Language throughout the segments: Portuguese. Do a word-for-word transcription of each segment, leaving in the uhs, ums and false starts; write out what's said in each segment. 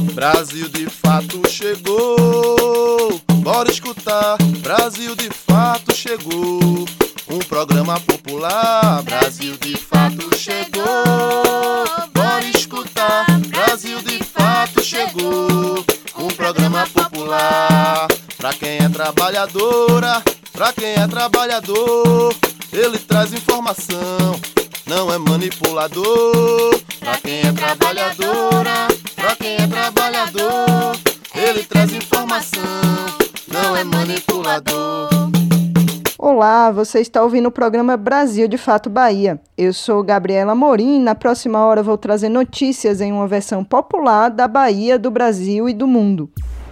Brasil de fato chegou. Bora escutar, Brasil de fato chegou. Um programa popular, Brasil de fato chegou. Bora escutar, Brasil de fato chegou. Um programa popular, pra quem é trabalhadora, pra quem é trabalhador, ele traz informação, não é manipulador. Pra quem é trabalhadora, pra quem é trabalhador, ele traz informação, não é manipulador. Olá, você está ouvindo o programa Brasil de Fato Bahia. Eu sou Gabriela Amorim e na próxima hora vou trazer notícias em uma versão popular da Bahia, do Brasil e do mundo.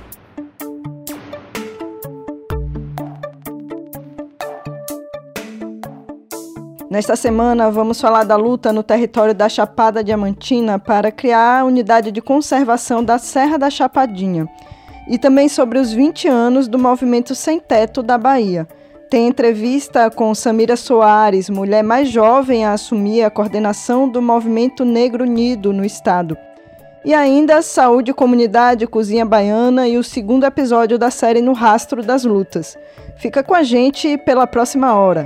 Nesta semana, vamos falar da luta no território da Chapada Diamantina para criar a unidade de conservação da Serra da Chapadinha e também sobre os vinte anos do Movimento Sem Teto da Bahia. Tem entrevista com Samira Soares, mulher mais jovem a assumir a coordenação do Movimento Negro Unido no estado. E ainda Saúde, Comunidade, Cozinha Baiana e o segundo episódio da série No Rastro das Lutas. Fica com a gente pela próxima hora.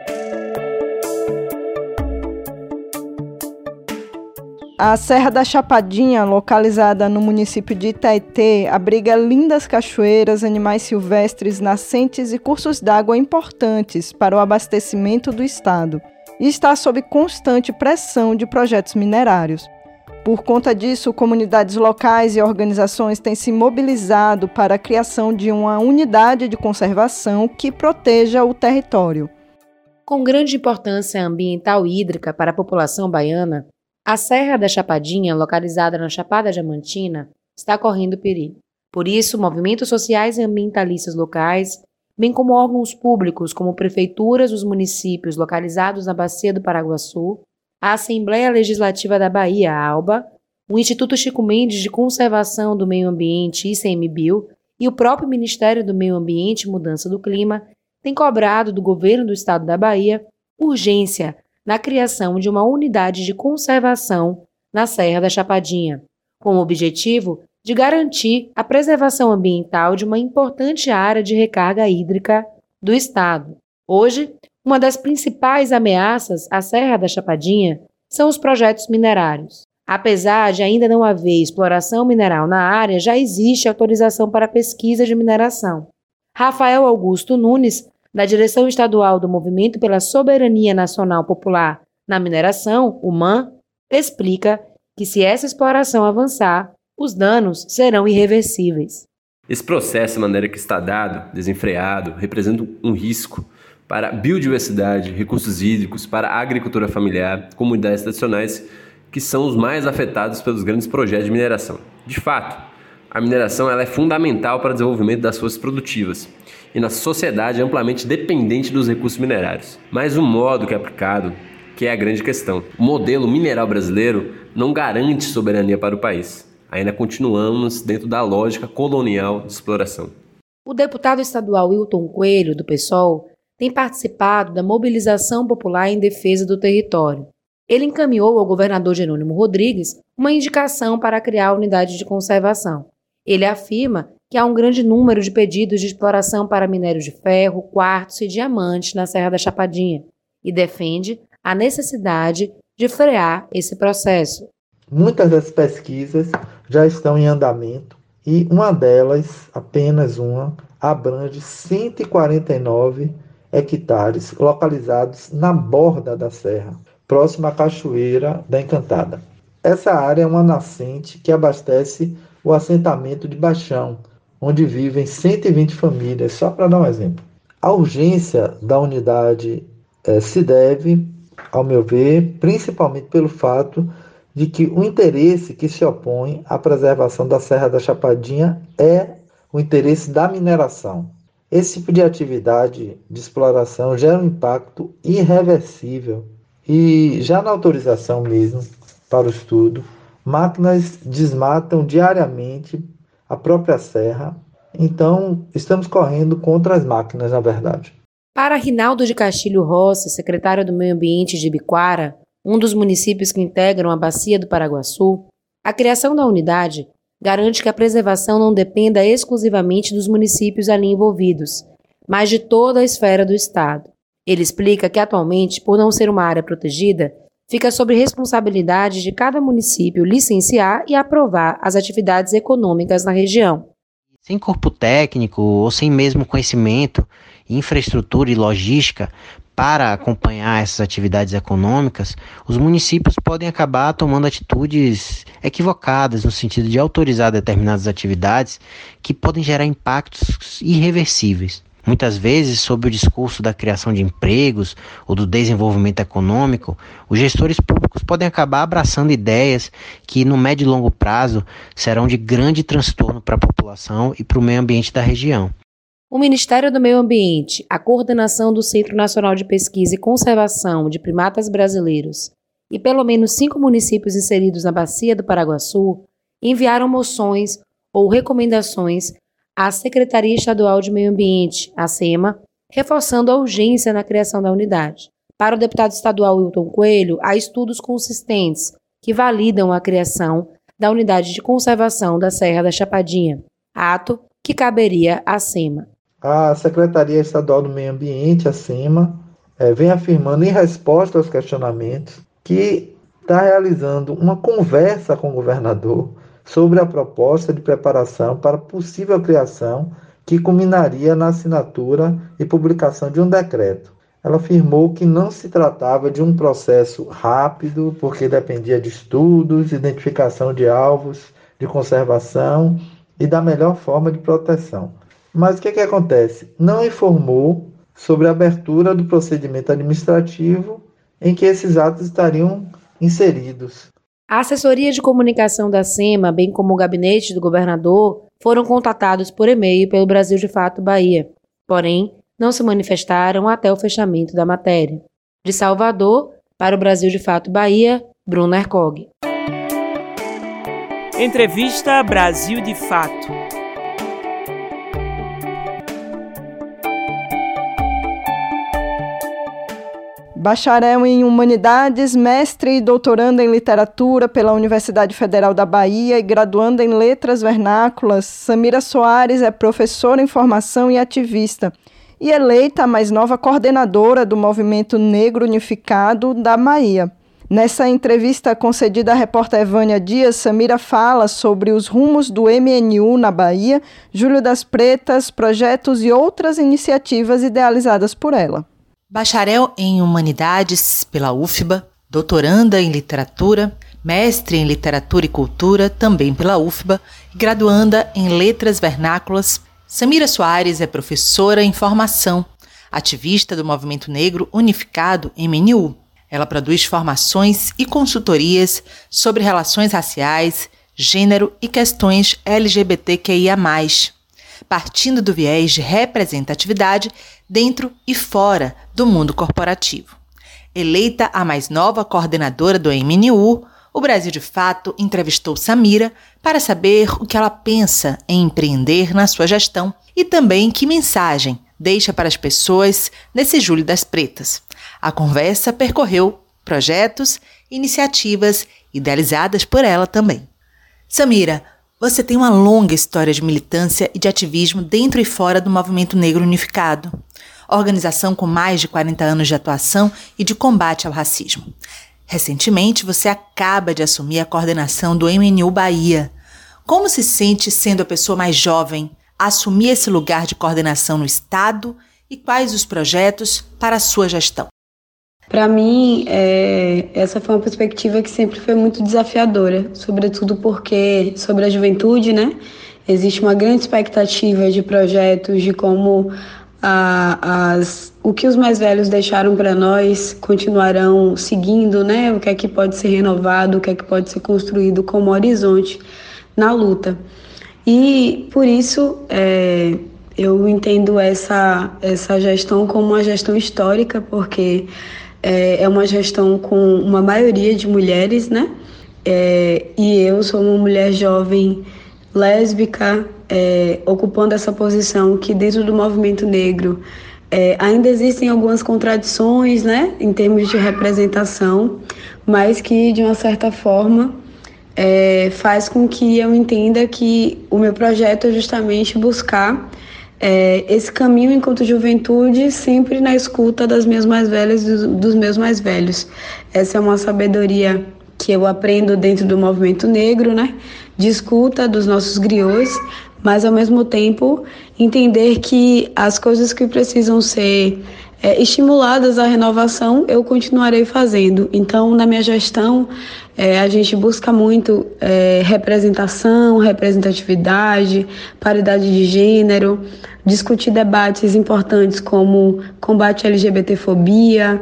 A Serra da Chapadinha, localizada no município de Itaité, abriga lindas cachoeiras, animais silvestres, nascentes e cursos d'água importantes para o abastecimento do estado e está sob constante pressão de projetos minerários. Por conta disso, comunidades locais e organizações têm se mobilizado para a criação de uma unidade de conservação que proteja o território. Com grande importância ambiental e hídrica para a população baiana, a Serra da Chapadinha, localizada na Chapada Diamantina, está correndo perigo. Por isso, movimentos sociais e ambientalistas locais, bem como órgãos públicos como prefeituras dos municípios localizados na Bacia do Paraguaçu, a Assembleia Legislativa da Bahia, a ALBA, o Instituto Chico Mendes de Conservação do Meio Ambiente, I C M B I L, e o próprio Ministério do Meio Ambiente e Mudança do Clima têm cobrado do governo do estado da Bahia urgência na criação de uma unidade de conservação na Serra da Chapadinha, com o objetivo de garantir a preservação ambiental de uma importante área de recarga hídrica do estado. Hoje, uma das principais ameaças à Serra da Chapadinha são os projetos minerários. Apesar de ainda não haver exploração mineral na área, já existe autorização para pesquisa de mineração. Rafael Augusto Nunes, da Direção Estadual do Movimento pela Soberania Nacional Popular na Mineração, o M A N, explica que se essa exploração avançar, os danos serão irreversíveis. Esse processo, de maneira que está dado, desenfreado, representa um risco para a biodiversidade, recursos hídricos, para a agricultura familiar, comunidades tradicionais, que são os mais afetados pelos grandes projetos de mineração. De fato, a mineração ela é fundamental para o desenvolvimento das forças produtivas e na sociedade amplamente dependente dos recursos minerários. Mas o modo que é aplicado, que é a grande questão. O modelo mineral brasileiro não garante soberania para o país. Ainda continuamos dentro da lógica colonial de exploração. O deputado estadual Wilton Coelho, do PSOL, tem participado da mobilização popular em defesa do território. Ele encaminhou ao governador Jerônimo Rodrigues uma indicação para criar a unidade de conservação. Ele afirma que há um grande número de pedidos de exploração para minérios de ferro, quartzo e diamante na Serra da Chapadinha e defende a necessidade de frear esse processo. Muitas das pesquisas já estão em andamento e uma delas, apenas uma, abrange cento e quarenta e nove hectares localizados na borda da serra, próxima à Cachoeira da Encantada. Essa área é uma nascente que abastece o assentamento de Baixão, onde vivem cento e vinte famílias, só para dar um exemplo. A urgência da unidade eh, se deve, ao meu ver, principalmente pelo fato de que o interesse que se opõe à preservação da Serra da Chapadinha é o interesse da mineração. Esse tipo de atividade de exploração gera um impacto irreversível e já na autorização mesmo para o estudo, máquinas desmatam diariamente a própria serra, então estamos correndo contra as máquinas, na verdade. Para Rinaldo de Castilho Rossi, secretário do Meio Ambiente de Ibiquara, um dos municípios que integram a Bacia do Paraguaçu, a criação da unidade garante que a preservação não dependa exclusivamente dos municípios ali envolvidos, mas de toda a esfera do Estado. Ele explica que, atualmente, por não ser uma área protegida, fica sob responsabilidade de cada município licenciar e aprovar as atividades econômicas na região. Sem corpo técnico ou sem mesmo conhecimento, infraestrutura e logística para acompanhar essas atividades econômicas, os municípios podem acabar tomando atitudes equivocadas no sentido de autorizar determinadas atividades que podem gerar impactos irreversíveis. Muitas vezes, sob o discurso da criação de empregos ou do desenvolvimento econômico, os gestores públicos podem acabar abraçando ideias que, no médio e longo prazo, serão de grande transtorno para a população e para o meio ambiente da região. O Ministério do Meio Ambiente, a coordenação do Centro Nacional de Pesquisa e Conservação de Primatas Brasileiros e pelo menos cinco municípios inseridos na Bacia do Paraguaçu enviaram moções ou recomendações à Secretaria Estadual de Meio Ambiente, a SEMA, reforçando a urgência na criação da unidade. Para o deputado estadual Wilton Coelho, há estudos consistentes que validam a criação da Unidade de Conservação da Serra da Chapadinha, ato que caberia à SEMA. A Secretaria Estadual do Meio Ambiente, a SEMA, é, vem afirmando, em resposta aos questionamentos, que está realizando uma conversa com o governador sobre a proposta de preparação para possível criação que culminaria na assinatura e publicação de um decreto. Ela afirmou que não se tratava de um processo rápido, porque dependia de estudos, identificação de alvos de conservação e da melhor forma de proteção. Mas o que, que acontece? Não informou sobre a abertura do procedimento administrativo em que esses atos estariam inseridos. A assessoria de comunicação da SEMA, bem como o gabinete do governador, foram contatados por e-mail pelo Brasil de Fato Bahia, porém não se manifestaram até o fechamento da matéria. De Salvador, para o Brasil de Fato Bahia, Bruna Ercog. Entrevista Brasil de Fato. Bacharel em Humanidades, mestre e doutoranda em Literatura pela Universidade Federal da Bahia e graduanda em Letras Vernáculas, Samira Soares é professora em formação e ativista e eleita a mais nova coordenadora do Movimento Negro Unificado da Bahia. Nessa entrevista concedida à repórter Evânia Dias, Samira fala sobre os rumos do M N U na Bahia, Júlio das Pretas, projetos e outras iniciativas idealizadas por ela. Bacharel em Humanidades pela U F B A, doutoranda em Literatura, mestre em Literatura e Cultura também pela U F B A e graduanda em Letras Vernáculas, Samira Soares é professora em formação, ativista do Movimento Negro Unificado M N U. Ela produz formações e consultorias sobre relações raciais, gênero e questões L G B T Q I A mais, partindo do viés de representatividade dentro e fora do mundo corporativo. Eleita a mais nova coordenadora do M N U, o Brasil de Fato entrevistou Samira para saber o que ela pensa em empreender na sua gestão e também que mensagem deixa para as pessoas nesse Júlio das Pretas. A conversa percorreu projetos e iniciativas idealizadas por ela também. Samira, você tem uma longa história de militância e de ativismo dentro e fora do Movimento Negro Unificado, organização com mais de quarenta anos de atuação e de combate ao racismo. Recentemente, você acaba de assumir a coordenação do M N U Bahia. Como se sente sendo a pessoa mais jovem a assumir esse lugar de coordenação no Estado e quais os projetos para a sua gestão? Para mim, é, essa foi uma perspectiva que sempre foi muito desafiadora, sobretudo porque, sobre a juventude, né, existe uma grande expectativa de projetos, de como a, as, o que os mais velhos deixaram para nós continuarão seguindo, né, o que é que pode ser renovado, o que é que pode ser construído como horizonte na luta. E, por isso, é, eu entendo essa, essa gestão como uma gestão histórica, porque é uma gestão com uma maioria de mulheres, né? É, e eu sou uma mulher jovem, lésbica, é, ocupando essa posição que dentro do movimento negro é, ainda existem algumas contradições, né? Em termos de representação, mas que de uma certa forma é, faz com que eu entenda que o meu projeto é justamente buscar é, esse caminho enquanto juventude, sempre na escuta das minhas mais velhas e dos, dos meus mais velhos. Essa é uma sabedoria que eu aprendo dentro do movimento negro, né? De escuta dos nossos griots, mas ao mesmo tempo entender que as coisas que precisam ser é, estimuladas à renovação, eu continuarei fazendo. Então, na minha gestão, é, a gente busca muito é, representação, representatividade, paridade de gênero, discutir debates importantes como combate à LGBTfobia,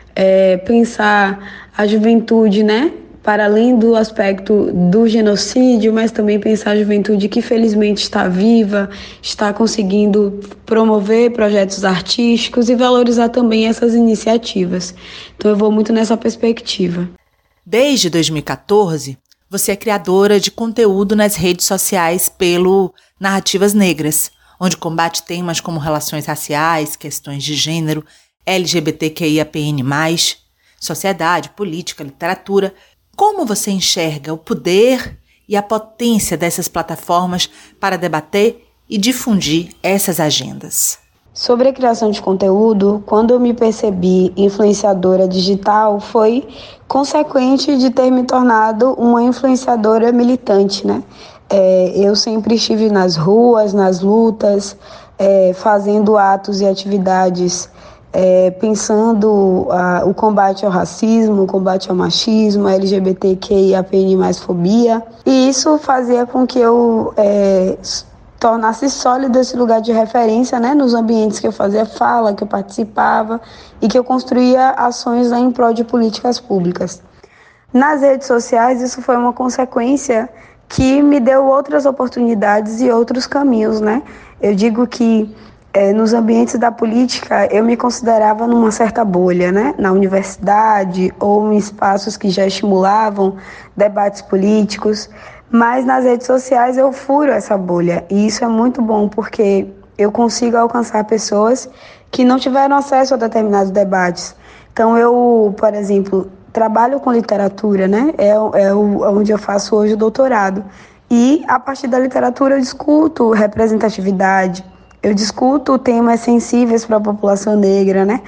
é, pensar a juventude, né? Para além do aspecto do genocídio, mas também pensar a juventude que felizmente está viva, está conseguindo promover projetos artísticos e valorizar também essas iniciativas. Então eu vou muito nessa perspectiva. Desde dois mil e quatorze, você é criadora de conteúdo nas redes sociais pelo Narrativas Negras, onde combate temas como relações raciais, questões de gênero, L G B T Q I A P N mais, sociedade, política, literatura. Como você enxerga o poder e a potência dessas plataformas para debater e difundir essas agendas? Sobre a criação de conteúdo, quando eu me percebi influenciadora digital, foi consequente de ter me tornado uma influenciadora militante, né? É, eu sempre estive nas ruas, nas lutas, é, fazendo atos e atividades É, pensando ah, o combate ao racismo, o combate ao machismo, a L G B T Q I A P N mais fobia. E isso fazia com que eu é, tornasse sólido esse lugar de referência, né, nos ambientes que eu fazia fala, que eu participava e que eu construía ações, né, em prol de políticas públicas. Nas redes sociais, isso foi uma consequência que me deu outras oportunidades e outros caminhos, né? Eu digo que É, nos ambientes da política, eu me considerava numa certa bolha, né? Na universidade ou em espaços que já estimulavam debates políticos, mas nas redes sociais eu furo essa bolha. E isso é muito bom, porque eu consigo alcançar pessoas que não tiveram acesso a determinados debates. Então eu, por exemplo, trabalho com literatura, né? É, é onde eu faço hoje o doutorado. E a partir da literatura eu discuto representatividade, eu discuto temas sensíveis para a população negra, né?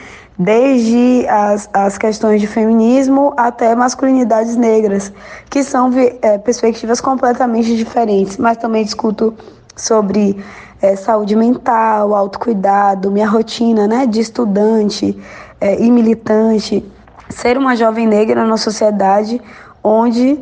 Desde as, as questões de feminismo até masculinidades negras, que são é, perspectivas completamente diferentes, mas também discuto sobre é, saúde mental, autocuidado, minha rotina, né, de estudante é, e militante, ser uma jovem negra na sociedade onde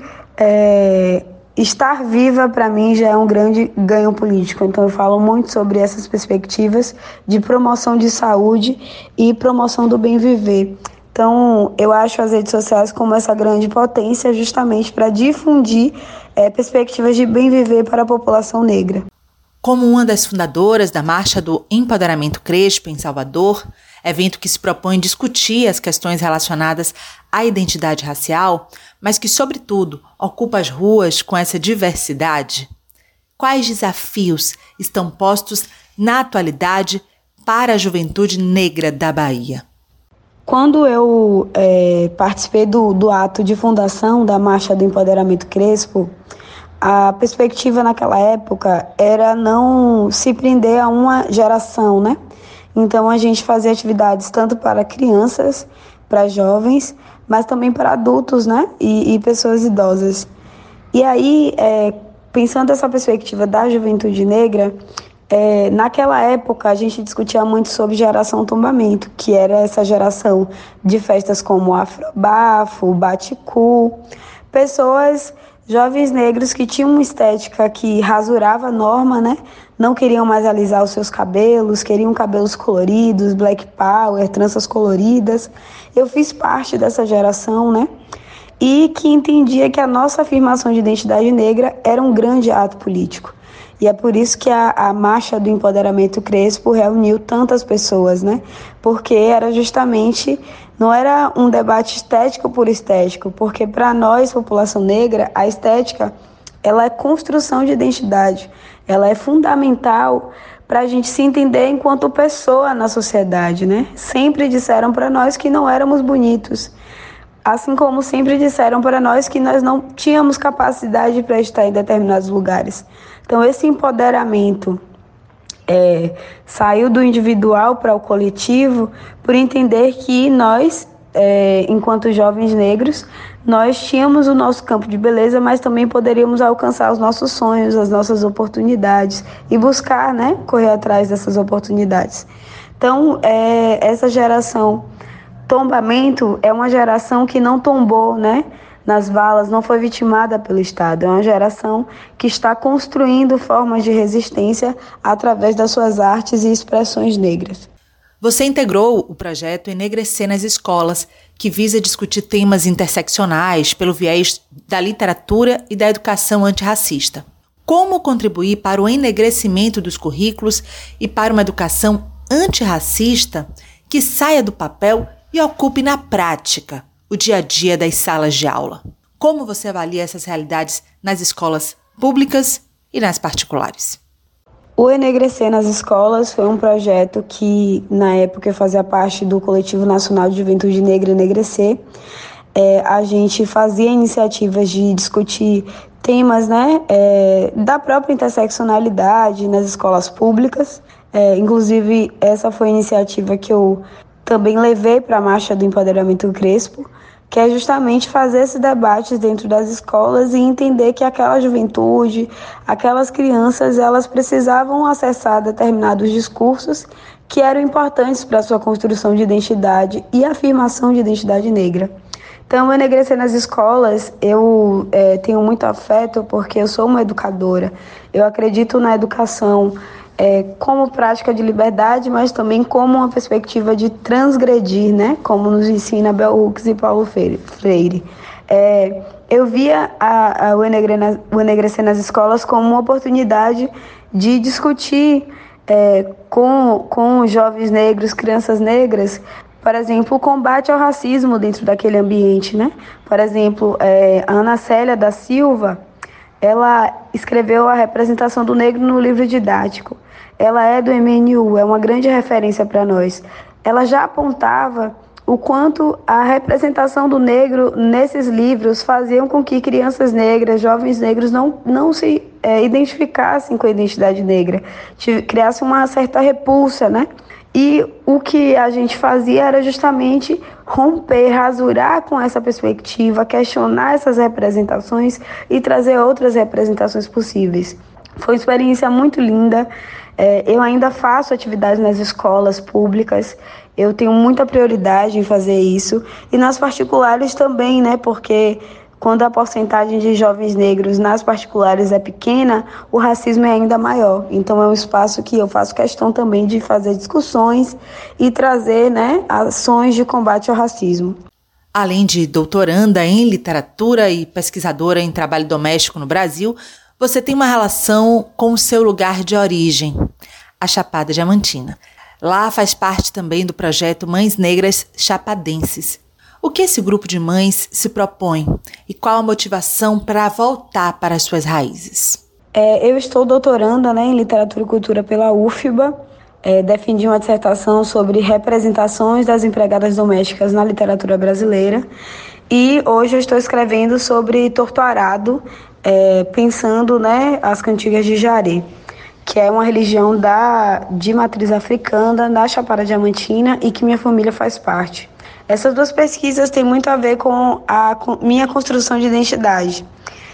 é, estar viva, para mim, já é um grande ganho político. Então, eu falo muito sobre essas perspectivas de promoção de saúde e promoção do bem viver. Então, eu acho as redes sociais como essa grande potência justamente para difundir é, perspectivas de bem viver para a população negra. Como uma das fundadoras da Marcha do Empoderamento Crespo, em Salvador, evento que se propõe discutir as questões relacionadas à identidade racial, mas que, sobretudo, ocupa as ruas com essa diversidade, quais desafios estão postos na atualidade para a juventude negra da Bahia? Quando eu é, participei do, do ato de fundação da Marcha do Empoderamento Crespo, a perspectiva naquela época era não se prender a uma geração, né? Então a gente fazia atividades tanto para crianças, para jovens, mas também para adultos, né? E, e pessoas idosas. E aí, é, pensando essa perspectiva da juventude negra, é, naquela época a gente discutia muito sobre geração tombamento, que era essa geração de festas como o Afrobafo, o Baticu, pessoas, jovens negros que tinham uma estética que rasurava a norma, né? Não queriam mais alisar os seus cabelos, queriam cabelos coloridos, black power, tranças coloridas. Eu fiz parte dessa geração, né? E que entendia que a nossa afirmação de identidade negra era um grande ato político. E é por isso que a, a Marcha do Empoderamento Crespo reuniu tantas pessoas, né? Porque era justamente, não era um debate estético por estético, porque para nós, população negra, a estética, ela é construção de identidade, ela é fundamental para a gente se entender enquanto pessoa na sociedade, né? Sempre disseram para nós que não éramos bonitos. assim como sempre disseram para nós que nós não tínhamos capacidade para estar em determinados lugares. Então, esse empoderamento é, saiu do individual para o coletivo por entender que nós, é, enquanto jovens negros, nós tínhamos o nosso campo de beleza, mas também poderíamos alcançar os nossos sonhos, as nossas oportunidades e buscar, né, correr atrás dessas oportunidades. Então, é, essa geração tombamento é uma geração que não tombou, né, nas valas, não foi vitimada pelo Estado. É uma geração que está construindo formas de resistência através das suas artes e expressões negras. Você integrou o projeto Enegrecer nas Escolas, que visa discutir temas interseccionais pelo viés da literatura e da educação antirracista. Como contribuir para o enegrecimento dos currículos e para uma educação antirracista que saia do papel e ocupe na prática o dia a dia das salas de aula? Como você avalia essas realidades nas escolas públicas e nas particulares? O Enegrecer nas Escolas foi um projeto que, na época, eu fazia parte do Coletivo Nacional de Juventude Negra Enegrecer. É, a gente fazia iniciativas de discutir temas, né, é, da própria interseccionalidade nas escolas públicas. É, inclusive, essa foi a iniciativa que eu também levei para a Marcha do Empoderamento Crespo, que é justamente fazer esses debates dentro das escolas e entender que aquela juventude, aquelas crianças, elas precisavam acessar determinados discursos que eram importantes para a sua construção de identidade e afirmação de identidade negra. Então, eu enegrecer nas escolas, eu é, tenho muito afeto porque eu sou uma educadora. Eu acredito na educação É, como prática de liberdade, mas também como uma perspectiva de transgredir, né? Como nos ensina Bell Hooks e Paulo Freire. É, eu via a, a, o, enegre, o Enegrecer nas Escolas como uma oportunidade de discutir é, com, com jovens negros, crianças negras, por exemplo, o combate ao racismo dentro daquele ambiente, né? Por exemplo, é, a Ana Célia da Silva, ela escreveu a representação do negro no livro didático. Ela é do M N U, é uma grande referência para nós. Ela já apontava o quanto a representação do negro nesses livros faziam com que crianças negras, jovens negros, não, não se é, identificassem com a identidade negra, criassem uma certa repulsa, né? E o que a gente fazia era justamente romper, rasurar com essa perspectiva, questionar essas representações e trazer outras representações possíveis. Foi uma experiência muito linda. É, eu ainda faço atividades nas escolas públicas, eu tenho muita prioridade em fazer isso. E nas particulares também, né? Porque quando a porcentagem de jovens negros nas particulares é pequena, o racismo é ainda maior. Então é um espaço que eu faço questão também de fazer discussões e trazer, né, ações de combate ao racismo. Além de doutoranda em literatura e pesquisadora em trabalho doméstico no Brasil, você tem uma relação com o seu lugar de origem, a Chapada Diamantina. Lá faz parte também do projeto Mães Negras Chapadenses. O que esse grupo de mães se propõe e qual a motivação para voltar para as suas raízes? É, eu estou doutoranda, né, em Literatura e Cultura pela U F B A. É, defendi uma dissertação sobre representações das empregadas domésticas na literatura brasileira. E hoje eu estou escrevendo sobre Torto Arado, é, pensando, né, as cantigas de Jaré, que é uma religião da, de matriz africana, da Chapada Diamantina e que minha família faz parte. Essas duas pesquisas têm muito a ver com a com minha construção de identidade.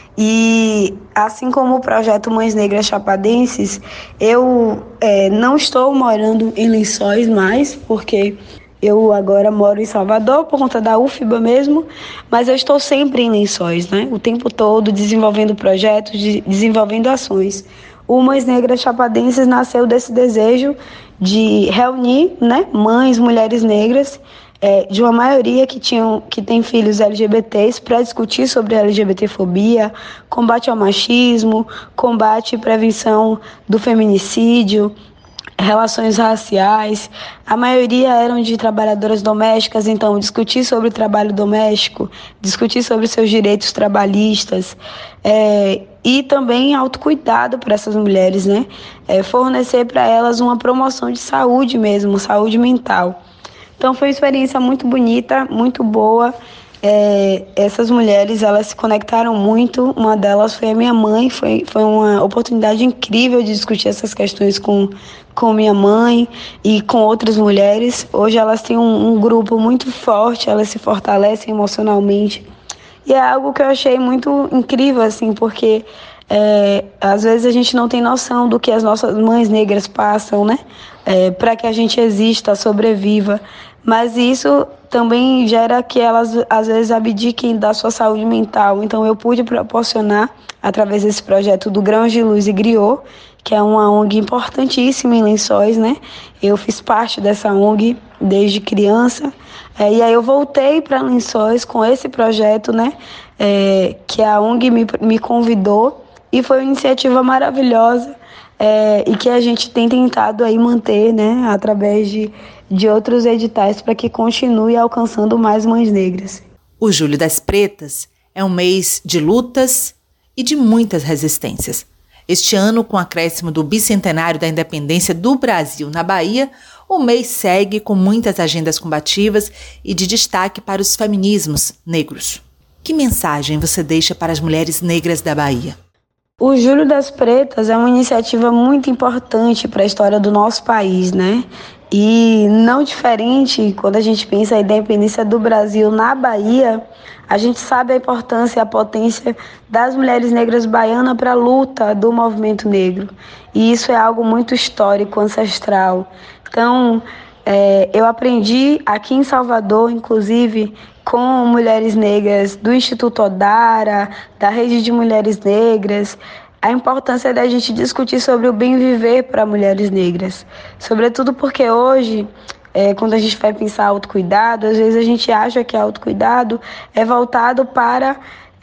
E assim como o projeto Mães Negras Chapadenses, eu é, não estou morando em Lençóis mais, porque eu agora moro em Salvador por conta da U F B A mesmo, mas eu estou sempre em Lençóis, né? O tempo todo desenvolvendo projetos, de, desenvolvendo ações. O Mães Negras Chapadenses nasceu desse desejo de reunir, né, mães, mulheres negras, é, de uma maioria que, tinham, que tem filhos L G B T s, para discutir sobre LGBTfobia, combate ao machismo, combate e prevenção do feminicídio, relações raciais. A maioria eram de trabalhadoras domésticas, então discutir sobre o trabalho doméstico, discutir sobre seus direitos trabalhistas, é, e também autocuidado para essas mulheres, né? É, fornecer para elas uma promoção de saúde mesmo, saúde mental. Então foi uma experiência muito bonita, muito boa. é, essas mulheres, elas se conectaram muito. Uma delas foi a minha mãe. Foi, foi uma oportunidade incrível de discutir essas questões com, com minha mãe e com outras mulheres. Hoje elas têm um, um grupo muito forte, elas se fortalecem emocionalmente. E é algo que eu achei muito incrível, assim, porque é, às vezes a gente não tem noção do que as nossas mães negras passam, né? É, para que a gente exista, sobreviva. Mas isso também gera que elas, às vezes, abdiquem da sua saúde mental. Então, eu pude proporcionar, através desse projeto do Grãos de Luz e Griot, que é uma O N G importantíssima em Lençóis, né? Eu fiz parte dessa O N G desde criança. É, e aí eu voltei para Lençóis com esse projeto, né? É, que a O N G me, me convidou. E foi uma iniciativa maravilhosa. É, e que a gente tem tentado aí manter, né, através de, de outros editais para que continue alcançando mais mães negras. O Julho das Pretas é um mês de lutas e de muitas resistências. Este ano, com o acréscimo do bicentenário da independência do Brasil na Bahia, o mês segue com muitas agendas combativas e de destaque para os feminismos negros. Que mensagem você deixa para as mulheres negras da Bahia? O Julho das Pretas é uma iniciativa muito importante para a história do nosso país, né? E não diferente, quando a gente pensa a independência do Brasil na Bahia, a gente sabe a importância e a potência das mulheres negras baianas para a luta do movimento negro. E isso é algo muito histórico, ancestral. Então, é, eu aprendi aqui em Salvador, inclusive, com mulheres negras do Instituto Odara, da Rede de Mulheres Negras, a importância da gente discutir sobre o bem viver para mulheres negras. Sobretudo porque hoje, é, quando a gente vai pensar autocuidado, às vezes a gente acha que autocuidado é voltado para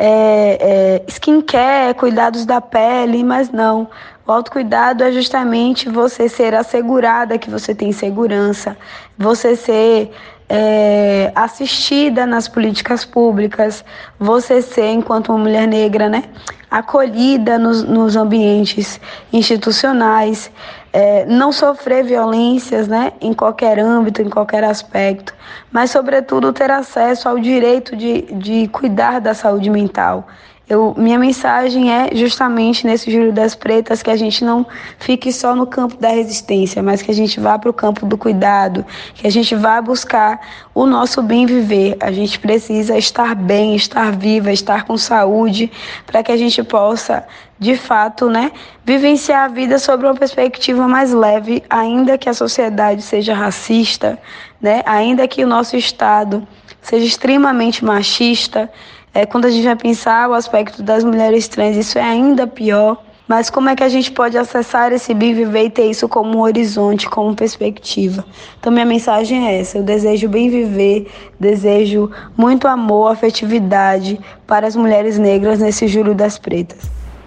é, é, skincare, cuidados da pele, mas não. O autocuidado é justamente você ser assegurada que você tem segurança, você ser é, assistida nas políticas públicas, você ser, enquanto uma mulher negra, né, acolhida nos, nos ambientes institucionais, é, não sofrer violências, né, em qualquer âmbito, em qualquer aspecto, mas, sobretudo, ter acesso ao direito de, de cuidar da saúde mental. Eu, minha mensagem é justamente nesse Julho das Pretas que a gente não fique só no campo da resistência, mas que a gente vá para o campo do cuidado, que a gente vá buscar o nosso bem viver. A gente precisa estar bem, estar viva, estar com saúde, para que a gente possa, de fato, né, vivenciar a vida sobre uma perspectiva mais leve, ainda que a sociedade seja racista, né, ainda que o nosso Estado seja extremamente machista. É, quando a gente vai pensar o aspecto das mulheres trans, isso é ainda pior. Mas como é que a gente pode acessar esse bem viver e ter isso como um horizonte, como perspectiva? Então minha mensagem é essa: eu desejo bem viver, desejo muito amor, afetividade para as mulheres negras nesse Julho das Pretas.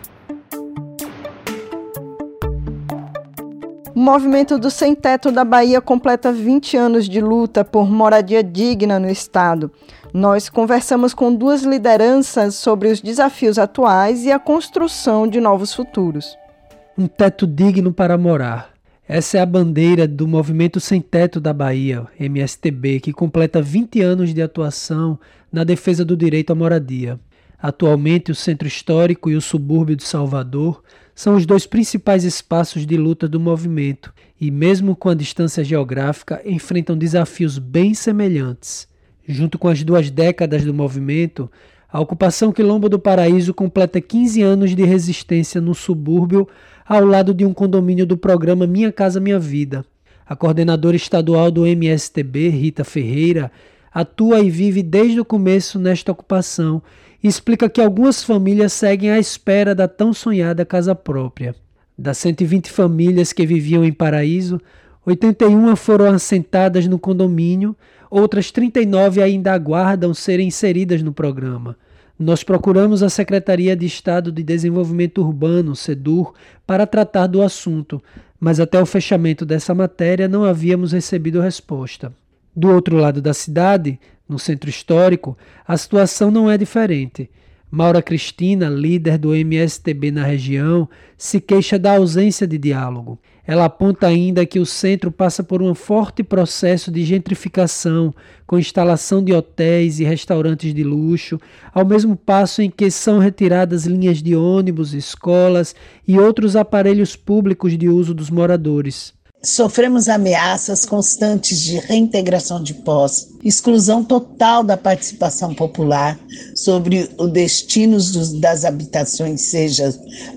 O movimento do Sem Teto da Bahia completa vinte anos de luta por moradia digna no estado. Nós conversamos com duas lideranças sobre os desafios atuais e a construção de novos futuros. Um teto digno para morar. Essa é a bandeira do Movimento Sem Teto da Bahia, M S T B, que completa vinte anos de atuação na defesa do direito à moradia. Atualmente, o Centro Histórico e o subúrbio de Salvador são os dois principais espaços de luta do movimento e, mesmo com a distância geográfica, enfrentam desafios bem semelhantes. Junto com as duas décadas do movimento, a ocupação Quilombo do Paraíso completa quinze anos de resistência no subúrbio ao lado de um condomínio do programa Minha Casa Minha Vida. A coordenadora estadual do M S T B, Rita Ferreira, atua e vive desde o começo nesta ocupação e explica que algumas famílias seguem à espera da tão sonhada casa própria. Das cento e vinte famílias que viviam em Paraíso, oitenta e uma foram assentadas no condomínio, outras trinta e nove ainda aguardam serem inseridas no programa. Nós procuramos a Secretaria de Estado de Desenvolvimento Urbano, SEDUR, para tratar do assunto, mas até o fechamento dessa matéria não havíamos recebido resposta. Do outro lado da cidade, no Centro Histórico, a situação não é diferente. Maura Cristina, líder do M S T B na região, se queixa da ausência de diálogo. Ela aponta ainda que o centro passa por um forte processo de gentrificação, com instalação de hotéis e restaurantes de luxo, ao mesmo passo em que são retiradas linhas de ônibus, escolas e outros aparelhos públicos de uso dos moradores. Sofremos ameaças constantes de reintegração de posse, exclusão total da participação popular sobre o destino dos, das habitações, seja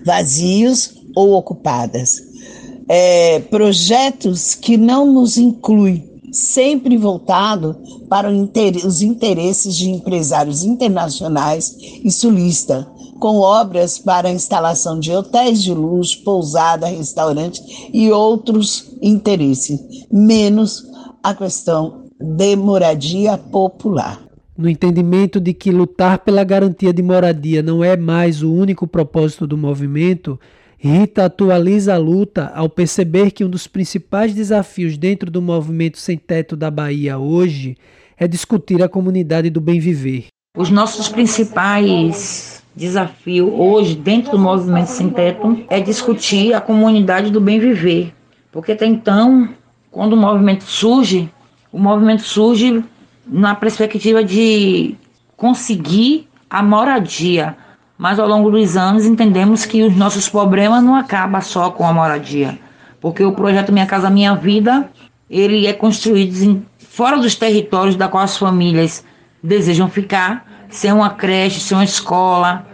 vazios ou ocupadas. É, projetos que não nos incluem, sempre voltado para o inter- os interesses de empresários internacionais e sulista, com obras para a instalação de hotéis de luxo, pousada, restaurante e outros interesses, menos a questão de moradia popular. No entendimento de que lutar pela garantia de moradia não é mais o único propósito do movimento, Rita atualiza a luta ao perceber que um dos principais desafios dentro do movimento sem teto da Bahia hoje é discutir a comunidade do bem viver. Os nossos principais desafios hoje dentro do movimento sem teto é discutir a comunidade do bem viver, porque até então, quando o movimento surge, o movimento surge na perspectiva de conseguir a moradia. Mas ao longo dos anos entendemos que os nossos problemas não acabam só com a moradia, porque o projeto Minha Casa Minha Vida, ele é construído em, fora dos territórios da qual as famílias desejam ficar, sem uma creche, sem uma escola,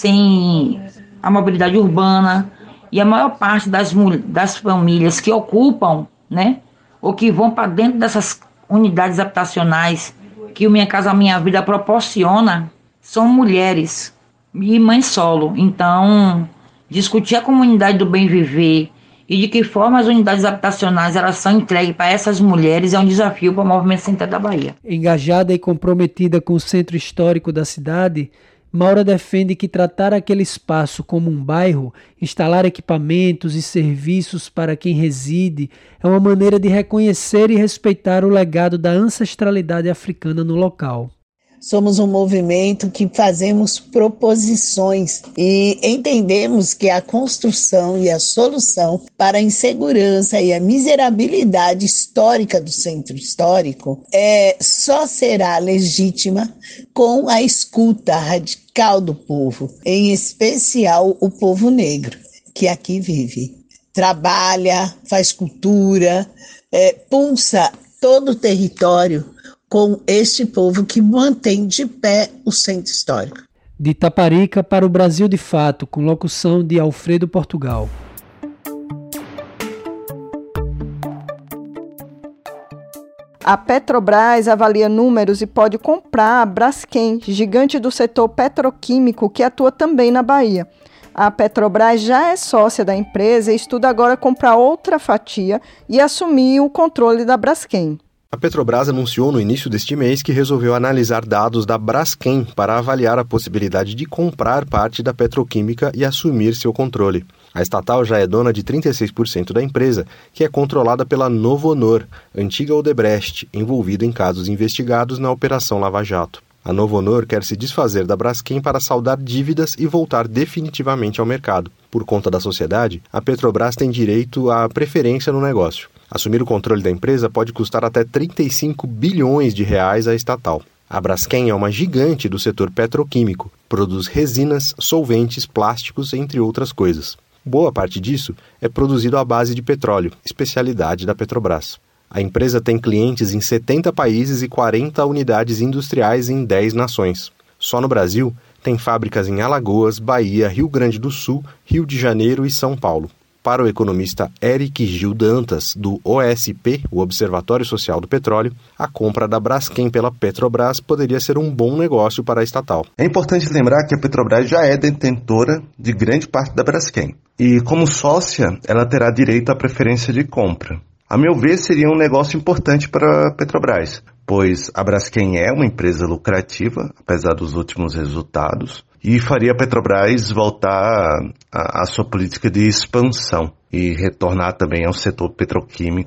sem a mobilidade urbana, e a maior parte das, das famílias que ocupam, né, ou que vão para dentro dessas unidades habitacionais que o Minha Casa Minha Vida proporciona, são mulheres e mãe solo. Então, discutir a comunidade do bem viver e de que forma as unidades habitacionais elas são entregues para essas mulheres é um desafio para o Movimento Sem Teto da Bahia. Engajada e comprometida com o centro histórico da cidade, Maura defende que tratar aquele espaço como um bairro, instalar equipamentos e serviços para quem reside, é uma maneira de reconhecer e respeitar o legado da ancestralidade africana no local. Somos um movimento que fazemos proposições e entendemos que a construção e a solução para a insegurança e a miserabilidade histórica do centro histórico é, só será legítima com a escuta radical do povo, em especial o povo negro, que aqui vive. Trabalha, faz cultura, é, pulsa todo o território com este povo que mantém de pé o centro histórico. De Itaparica para o Brasil de Fato, com locução de Alfredo Portugal. A Petrobras avalia números e pode comprar a Braskem, gigante do setor petroquímico que atua também na Bahia. A Petrobras já é sócia da empresa e estuda agora comprar outra fatia e assumir o controle da Braskem. A Petrobras anunciou no início deste mês que resolveu analisar dados da Braskem para avaliar a possibilidade de comprar parte da petroquímica e assumir seu controle. A estatal já é dona de trinta e seis por cento da empresa, que é controlada pela Novonor, antiga Odebrecht, envolvida em casos investigados na Operação Lava Jato. A Novonor quer se desfazer da Braskem para saldar dívidas e voltar definitivamente ao mercado. Por conta da sociedade, a Petrobras tem direito à preferência no negócio. Assumir o controle da empresa pode custar até trinta e cinco bilhões de reais à estatal. A Braskem é uma gigante do setor petroquímico, produz resinas, solventes, plásticos, entre outras coisas. Boa parte disso é produzido à base de petróleo, especialidade da Petrobras. A empresa tem clientes em setenta países e quarenta unidades industriais em dez nações. Só no Brasil, tem fábricas em Alagoas, Bahia, Rio Grande do Sul, Rio de Janeiro e São Paulo. Para o economista Eric Gil Dantas, do O S P, o Observatório Social do Petróleo, a compra da Braskem pela Petrobras poderia ser um bom negócio para a estatal. É importante lembrar que a Petrobras já é detentora de grande parte da Braskem. E, como sócia, ela terá direito à preferência de compra. A meu ver, seria um negócio importante para a Petrobras, pois a Braskem é uma empresa lucrativa, apesar dos últimos resultados, e faria a Petrobras voltar à sua política de expansão e retornar também ao setor petroquímico,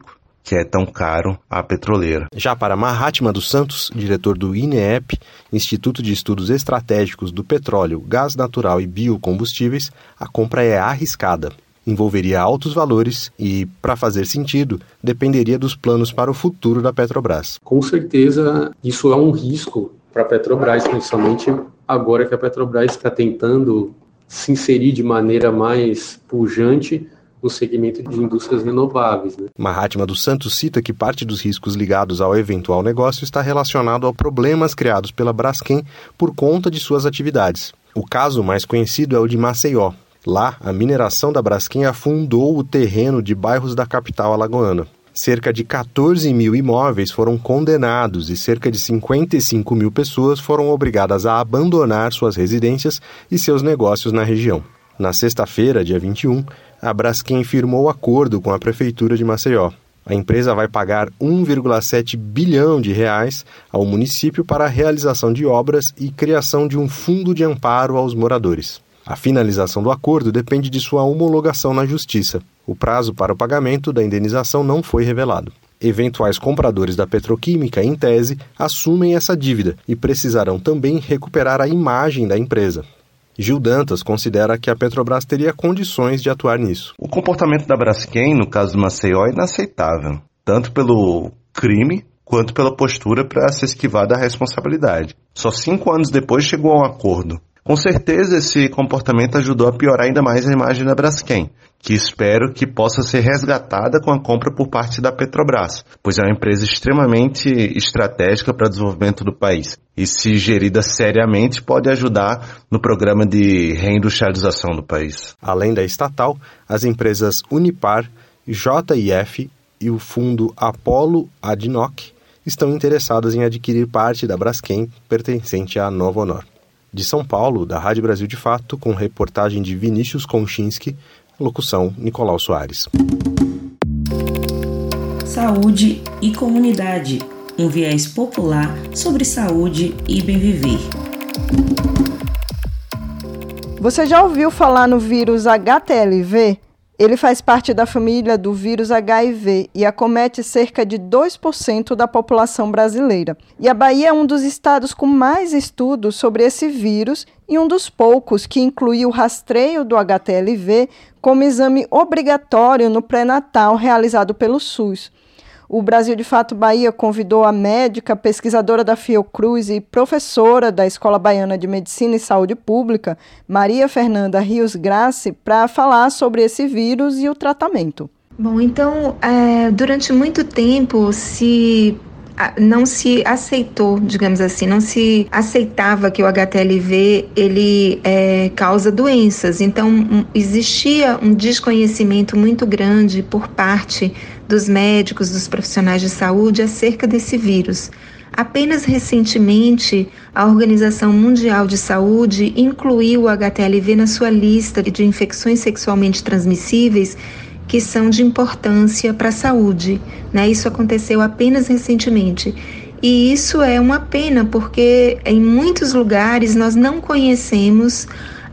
que é tão caro à petroleira. Já para Mahatma dos Santos, diretor do INEP, Instituto de Estudos Estratégicos do Petróleo, Gás Natural e Biocombustíveis, a compra é arriscada. Envolveria altos valores e, para fazer sentido, dependeria dos planos para o futuro da Petrobras. Com certeza, isso é um risco para a Petrobras, principalmente agora que a Petrobras está tentando se inserir de maneira mais pujante no segmento de indústrias renováveis. Né? Mahatma dos Santos cita que parte dos riscos ligados ao eventual negócio está relacionado a problemas criados pela Braskem por conta de suas atividades. O caso mais conhecido é o de Maceió. Lá, a mineração da Braskem afundou o terreno de bairros da capital alagoana. Cerca de quatorze mil imóveis foram condenados e cerca de cinquenta e cinco mil pessoas foram obrigadas a abandonar suas residências e seus negócios na região. Na sexta-feira, dia vinte e um, a Braskem firmou acordo com a Prefeitura de Maceió. A empresa vai pagar um vírgula sete bilhão de reais ao município para a realização de obras e criação de um fundo de amparo aos moradores. A finalização do acordo depende de sua homologação na Justiça. O prazo para o pagamento da indenização não foi revelado. Eventuais compradores da petroquímica, em tese, assumem essa dívida e precisarão também recuperar a imagem da empresa. Gil Dantas considera que a Petrobras teria condições de atuar nisso. O comportamento da Braskem, no caso do Maceió, é inaceitável, tanto pelo crime quanto pela postura para se esquivar da responsabilidade. Só cinco anos depois chegou a um acordo. Com certeza esse comportamento ajudou a piorar ainda mais a imagem da Braskem, que espero que possa ser resgatada com a compra por parte da Petrobras, pois é uma empresa extremamente estratégica para o desenvolvimento do país. E se gerida seriamente, pode ajudar no programa de reindustrialização do país. Além da estatal, as empresas Unipar, J I F e o fundo Apollo Adnoc estão interessadas em adquirir parte da Braskem pertencente à Nova Honor. De São Paulo, da Rádio Brasil de Fato, com reportagem de Vinícius Konchinski, locução Nicolau Soares. Saúde e comunidade, um viés popular sobre saúde e bem viver. Você já ouviu falar no vírus H T L V? Ele faz parte da família do vírus H I V e acomete cerca de dois por cento da população brasileira. E a Bahia é um dos estados com mais estudos sobre esse vírus e um dos poucos que inclui o rastreio do H T L V como exame obrigatório no pré-natal realizado pelo SUS. O Brasil de Fato Bahia convidou a médica, pesquisadora da Fiocruz e professora da Escola Baiana de Medicina e Saúde Pública, Maria Fernanda Rios Grassi, para falar sobre esse vírus e o tratamento. Bom, então, é, durante muito tempo se... não se aceitou, digamos assim, não se aceitava que o H T L V ele é, causa doenças. Então, um, existia um desconhecimento muito grande por parte dos médicos, dos profissionais de saúde acerca desse vírus. Apenas recentemente, a Organização Mundial de Saúde incluiu o H T L V na sua lista de infecções sexualmente transmissíveis que são de importância para a saúde, né? Isso aconteceu apenas recentemente. E isso é uma pena, porque em muitos lugares nós não conhecemos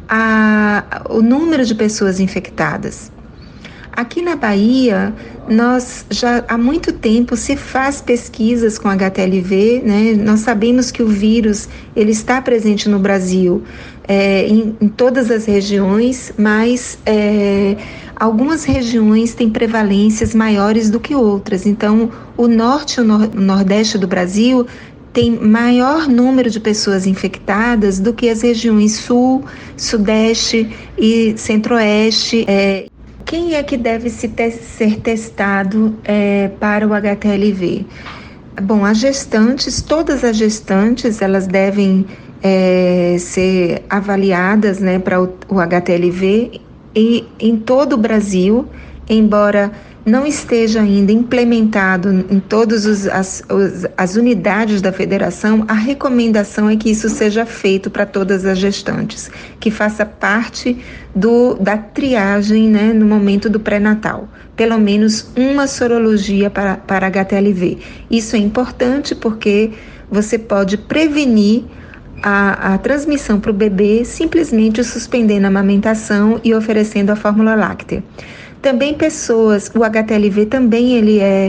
a, o número de pessoas infectadas. Aqui na Bahia, nós já há muito tempo se faz pesquisas com H T L V, né? Nós sabemos que o vírus ele está presente no Brasil é, em, em todas as regiões, mas é, algumas regiões têm prevalências maiores do que outras. Então, o norte e o, nor- o nordeste do Brasil tem maior número de pessoas infectadas do que as regiões sul, sudeste e centro-oeste. É, Quem é que deve se te- ser testado é, para o H T L V? Bom, as gestantes, todas as gestantes, elas devem é, ser avaliadas, né, para o, o H T L V e em todo o Brasil, embora não esteja ainda implementado em todas os, as, os, as unidades da federação, a recomendação é que isso seja feito para todas as gestantes, que faça parte do, da triagem, né, no momento do pré-natal. Pelo menos uma sorologia para, para H T L V. Isso é importante porque você pode prevenir a, a transmissão para o bebê simplesmente suspendendo a amamentação e oferecendo a fórmula láctea. Também pessoas, o H T L V também ele é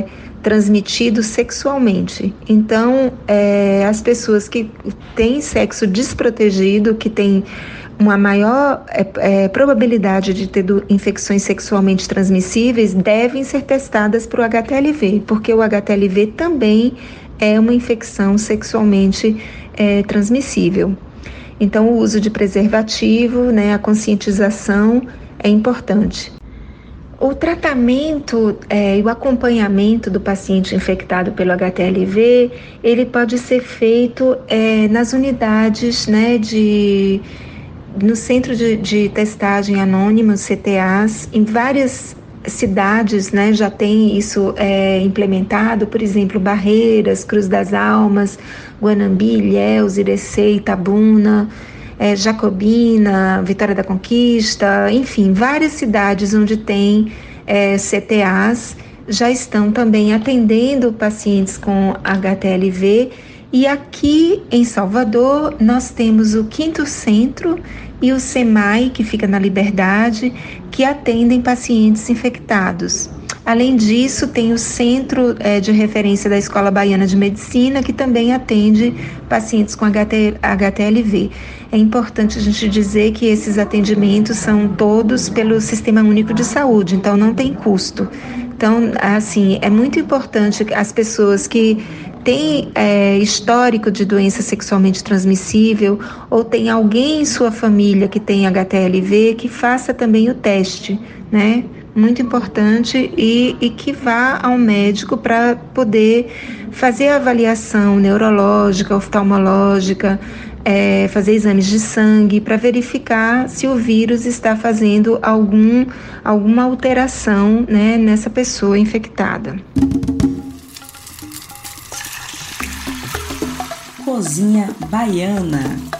transmitido sexualmente. Então, é, as pessoas que têm sexo desprotegido, que têm uma maior é, é, probabilidade de ter do, infecções sexualmente transmissíveis, devem ser testadas para o H T L V, porque o H T L V também é uma infecção sexualmente é, transmissível. Então, o uso de preservativo, né, a conscientização é importante. O tratamento é, e o acompanhamento do paciente infectado pelo H T L V, ele pode ser feito é, nas unidades, né, de, no Centro de, de Testagem Anônima, C T As, em várias cidades, né, já tem isso é, implementado, por exemplo, Barreiras, Cruz das Almas, Guanambi, Ilhéus, Irecê, Itabuna, É, Jacobina, Vitória da Conquista, enfim, várias cidades onde tem é, C T As já estão também atendendo pacientes com H T L V, e aqui em Salvador nós temos o Quinto Centro e o SEMAI, que fica na Liberdade, que atendem pacientes infectados. Além disso, tem o Centro é, de Referência da Escola Baiana de Medicina, que também atende pacientes com H T L V. É importante a gente dizer que esses atendimentos são todos pelo Sistema Único de Saúde, então não tem custo. Então, assim, é muito importante que as pessoas que têm é, histórico de doença sexualmente transmissível ou tem alguém em sua família que tem H T L V, que faça também o teste, né? Muito importante, e, e que vá ao médico para poder fazer a avaliação neurológica, oftalmológica, é, fazer exames de sangue para verificar se o vírus está fazendo algum, alguma alteração, né, nessa pessoa infectada. Cozinha Baiana.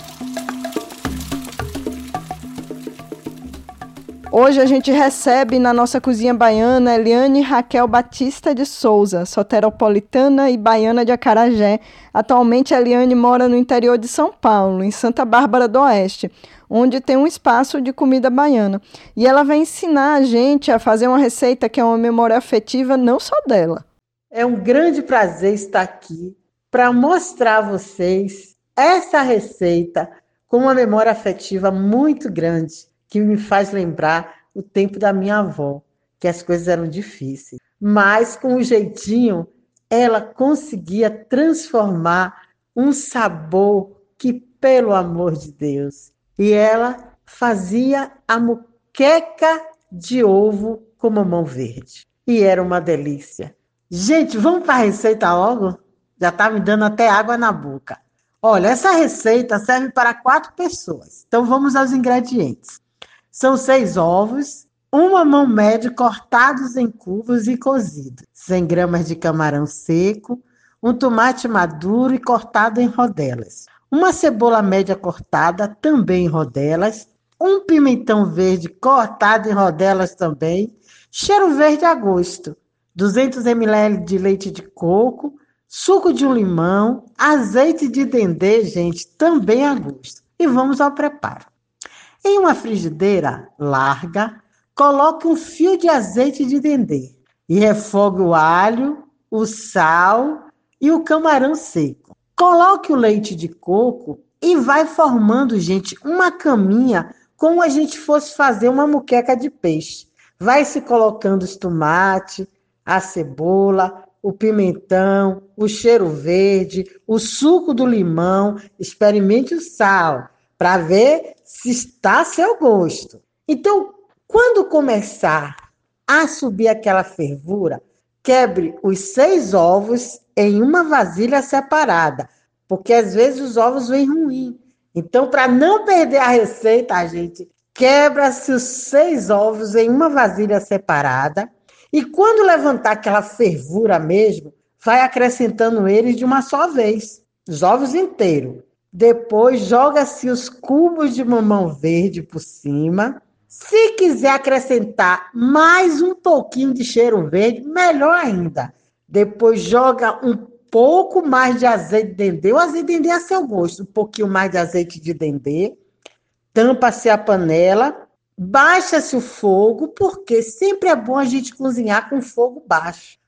Hoje a gente recebe na nossa cozinha baiana Eliane Raquel Batista de Souza, soteropolitana e baiana de Acarajé. Atualmente a Eliane mora no interior de São Paulo, em Santa Bárbara do Oeste, onde tem um espaço de comida baiana. E ela vai ensinar a gente a fazer uma receita que é uma memória afetiva não só dela. É um grande prazer estar aqui para mostrar a vocês essa receita com uma memória afetiva muito grande, que me faz lembrar o tempo da minha avó, que as coisas eram difíceis. Mas, com um jeitinho, ela conseguia transformar um sabor que, pelo amor de Deus, e ela fazia a moqueca de ovo com mamão verde. E era uma delícia. Gente, vamos para a receita logo? Já está me dando até água na boca. Olha, essa receita serve para quatro pessoas. Então, vamos aos ingredientes. São seis ovos, um mamão médio cortados em cubos e cozido, cem gramas de camarão seco, um tomate maduro e cortado em rodelas, uma cebola média cortada também em rodelas, um pimentão verde cortado em rodelas também, cheiro verde a gosto, duzentos mililitros de leite de coco, suco de um limão, azeite de dendê, gente, também a gosto. E vamos ao preparo. Em uma frigideira larga, coloque um fio de azeite de dendê e refogue o alho, o sal e o camarão seco. Coloque o leite de coco e vai formando, gente, uma caminha como a gente fosse fazer uma moqueca de peixe. Vai se colocando os tomates, a cebola, o pimentão, o cheiro verde, o suco do limão. Experimente o sal para ver se está a seu gosto. Então, quando começar a subir aquela fervura, quebre os seis ovos em uma vasilha separada, porque às vezes os ovos vêm ruins. Então, para não perder a receita, gente, quebra-se os seis ovos em uma vasilha separada e quando levantar aquela fervura mesmo, vai acrescentando eles de uma só vez, os ovos inteiros. Depois, joga-se os cubos de mamão verde por cima. Se quiser acrescentar mais um pouquinho de cheiro verde, melhor ainda. Depois, joga um pouco mais de azeite de dendê. O azeite de dendê é a seu gosto. Um pouquinho mais de azeite de dendê. Tampa-se a panela. Baixa-se o fogo, porque sempre é bom a gente cozinhar com fogo baixo.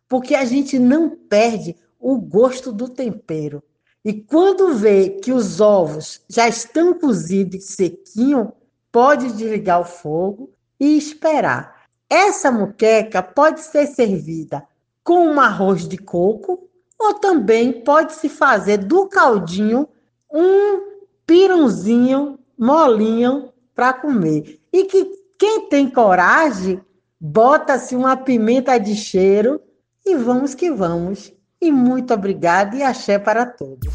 porque a gente não perde o gosto do tempero. E quando vê que os ovos já estão cozidos e sequinhos, pode desligar o fogo e esperar. Essa moqueca pode ser servida com um arroz de coco ou também pode se fazer do caldinho um pirãozinho molinho para comer. E que quem tem coragem, bota-se uma pimenta de cheiro e vamos que vamos. E muito obrigada e axé para todos.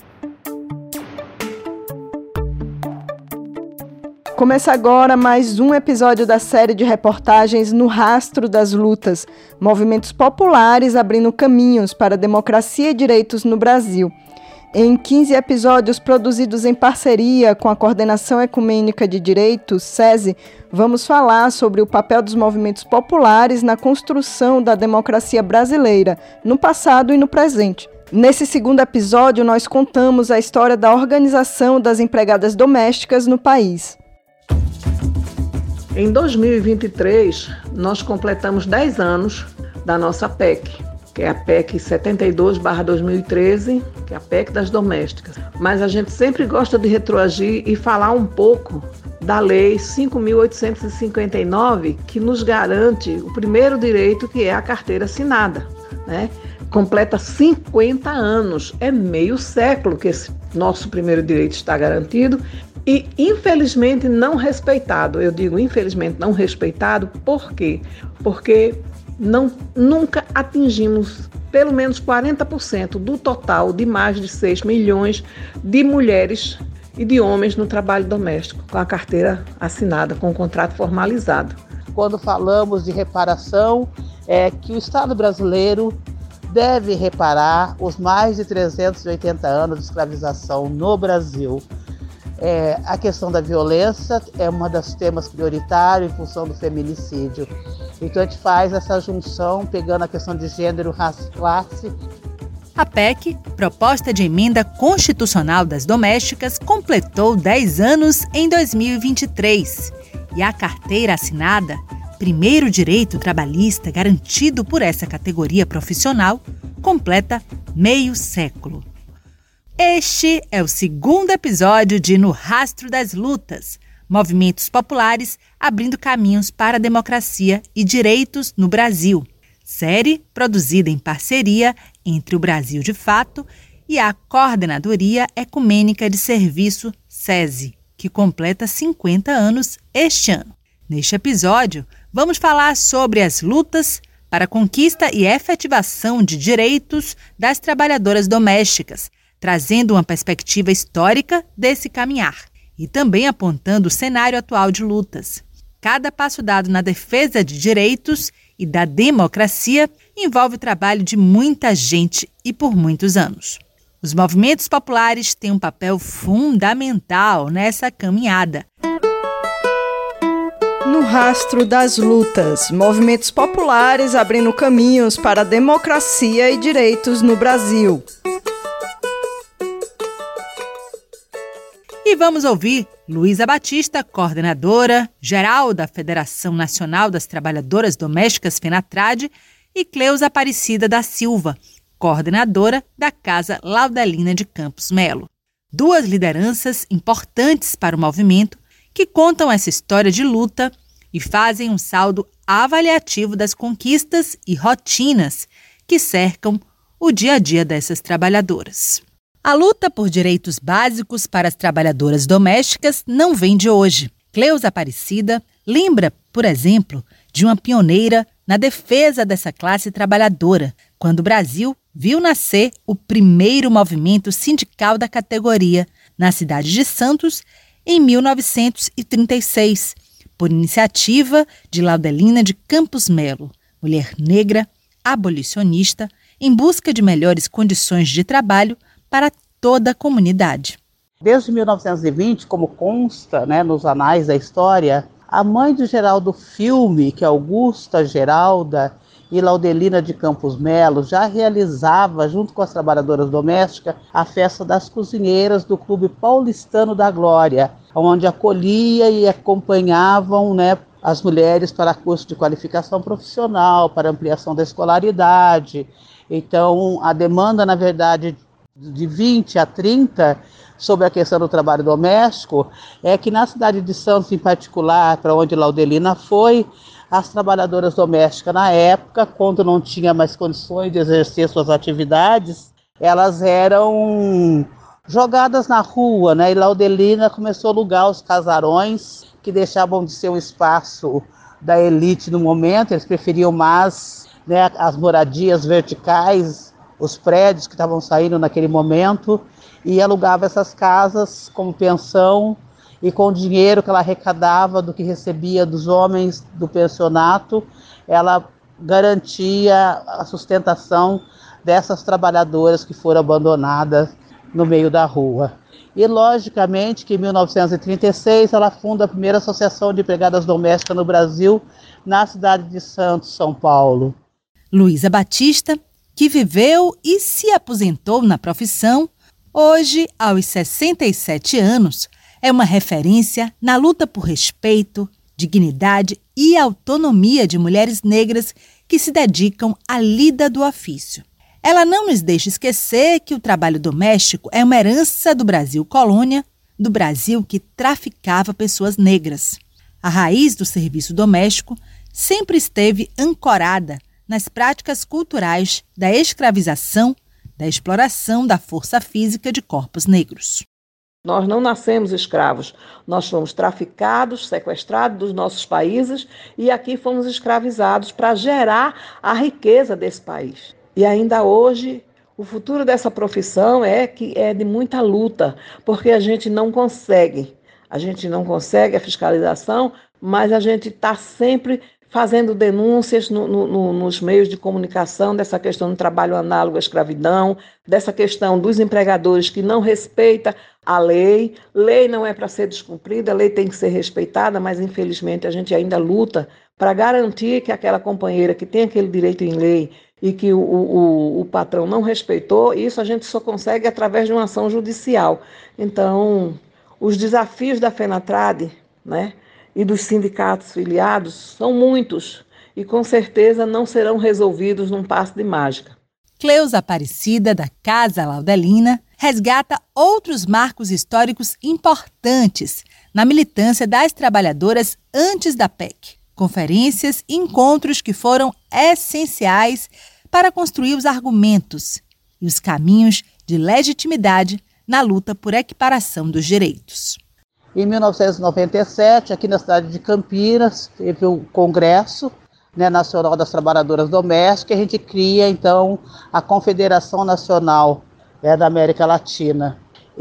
Começa agora mais um episódio da série de reportagens No Rastro das Lutas, movimentos populares abrindo caminhos para a democracia e direitos no Brasil. Em quinze episódios produzidos em parceria com a Coordenação Ecumênica de Direitos, SESI, vamos falar sobre o papel dos movimentos populares na construção da democracia brasileira, no passado e no presente. Nesse segundo episódio, nós contamos a história da organização das empregadas domésticas no país. Em dois mil e vinte e três, nós completamos dez anos da nossa P E C, que é a P E C setenta e dois barra dois mil e treze, que é a P E C das domésticas. Mas a gente sempre gosta de retroagir e falar um pouco da Lei cinco mil oitocentos e cinquenta e nove, que nos garante o primeiro direito, que é a carteira assinada, né? Completa cinquenta anos, é meio século que esse nosso primeiro direito está garantido e, infelizmente, não respeitado. Eu digo infelizmente não respeitado, por quê? Porque não, nunca atingimos pelo menos quarenta por cento do total de mais de seis milhões de mulheres e de homens no trabalho doméstico, com a carteira assinada, com o contrato formalizado. Quando falamos de reparação, é que o Estado brasileiro deve reparar os mais de trezentos e oitenta anos de escravização no Brasil. É, a questão da violência é um dos temas prioritários em função do feminicídio. Então a gente faz essa junção, pegando a questão de gênero, raça e classe. A P E C, Proposta de Emenda Constitucional das Domésticas, completou dez anos em dois mil e vinte e três. E a carteira assinada, primeiro direito trabalhista garantido por essa categoria profissional, completa meio século. Este é o segundo episódio de No Rastro das Lutas, movimentos populares abrindo caminhos para a democracia e direitos no Brasil. Série produzida em parceria entre o Brasil de Fato e a Coordenadoria Ecumênica de Serviço, SESI, que completa cinquenta anos este ano. Neste episódio, vamos falar sobre as lutas para a conquista e efetivação de direitos das trabalhadoras domésticas, trazendo uma perspectiva histórica desse caminhar e também apontando o cenário atual de lutas. Cada passo dado na defesa de direitos e da democracia envolve o trabalho de muita gente e por muitos anos. Os movimentos populares têm um papel fundamental nessa caminhada. No Rastro das Lutas, movimentos populares abrindo caminhos para a democracia e direitos no Brasil. E vamos ouvir Luísa Batista, coordenadora geral da Federação Nacional das Trabalhadoras Domésticas FENATRAD, e Cleusa Aparecida da Silva, coordenadora da Casa Laudelina de Campos Melo. Duas lideranças importantes para o movimento que contam essa história de luta e fazem um saldo avaliativo das conquistas e rotinas que cercam o dia a dia dessas trabalhadoras. A luta por direitos básicos para as trabalhadoras domésticas não vem de hoje. Cleusa Aparecida lembra, por exemplo, de uma pioneira na defesa dessa classe trabalhadora, quando o Brasil viu nascer o primeiro movimento sindical da categoria na cidade de Santos em mil novecentos e trinta e seis, por iniciativa de Laudelina de Campos Melo, mulher negra, abolicionista, em busca de melhores condições de trabalho para toda a comunidade. Desde mil novecentos e vinte, como consta, né, nos anais da história, a mãe de Geraldo Filme, que é Augusta Geralda, e Laudelina de Campos Melo, já realizava, junto com as trabalhadoras domésticas, a festa das cozinheiras do Clube Paulistano da Glória, onde acolhia e acompanhavam, né, as mulheres para curso de qualificação profissional, para ampliação da escolaridade. Então, a demanda, na verdade, de vinte a trinta sobre a questão do trabalho doméstico é que na cidade de Santos, em particular, para onde Laudelina foi, as trabalhadoras domésticas, na época, quando não tinha mais condições de exercer suas atividades, elas eram jogadas na rua, né? E Laudelina começou a alugar os casarões, que deixavam de ser um espaço da elite no momento, eles preferiam mais, né, as moradias verticais, os prédios que estavam saindo naquele momento, e alugava essas casas como pensão, e com o dinheiro que ela arrecadava do que recebia dos homens do pensionato, ela garantia a sustentação dessas trabalhadoras que foram abandonadas no meio da rua. E, logicamente, que em mil novecentos e trinta e seis ela funda a primeira associação de empregadas domésticas no Brasil, na cidade de Santos, São Paulo. Luísa Batista, que viveu e se aposentou na profissão, hoje, aos sessenta e sete anos, é uma referência na luta por respeito, dignidade e autonomia de mulheres negras que se dedicam à lida do ofício. Ela não nos deixa esquecer que o trabalho doméstico é uma herança do Brasil colônia, do Brasil que traficava pessoas negras. A raiz do serviço doméstico sempre esteve ancorada nas práticas culturais da escravização, da exploração da força física de corpos negros. Nós não nascemos escravos, nós fomos traficados, sequestrados dos nossos países e aqui fomos escravizados para gerar a riqueza desse país. E ainda hoje, o futuro dessa profissão é que é de muita luta, porque a gente não consegue, a gente não consegue a fiscalização, mas a gente está sempre fazendo denúncias no, no, nos meios de comunicação dessa questão do trabalho análogo à escravidão, dessa questão dos empregadores que não respeitam a lei. Lei não é para ser descumprida, a lei tem que ser respeitada, mas infelizmente a gente ainda luta para garantir que aquela companheira que tem aquele direito em lei e que o, o, o patrão não respeitou, isso a gente só consegue através de uma ação judicial. Então, os desafios da FENATRAD, né, e dos sindicatos filiados são muitos e com certeza não serão resolvidos num passe de mágica. Cleusa Aparecida, da Casa Laudelina, resgata outros marcos históricos importantes na militância das trabalhadoras antes da P E C. Conferências e encontros que foram essenciais para construir os argumentos e os caminhos de legitimidade na luta por equiparação dos direitos. Em mil novecentos e noventa e sete, aqui na cidade de Campinas, teve o Congresso, né, Nacional das Trabalhadoras Domésticas, e a gente cria, então, a Confederação Nacional, né, da América Latina.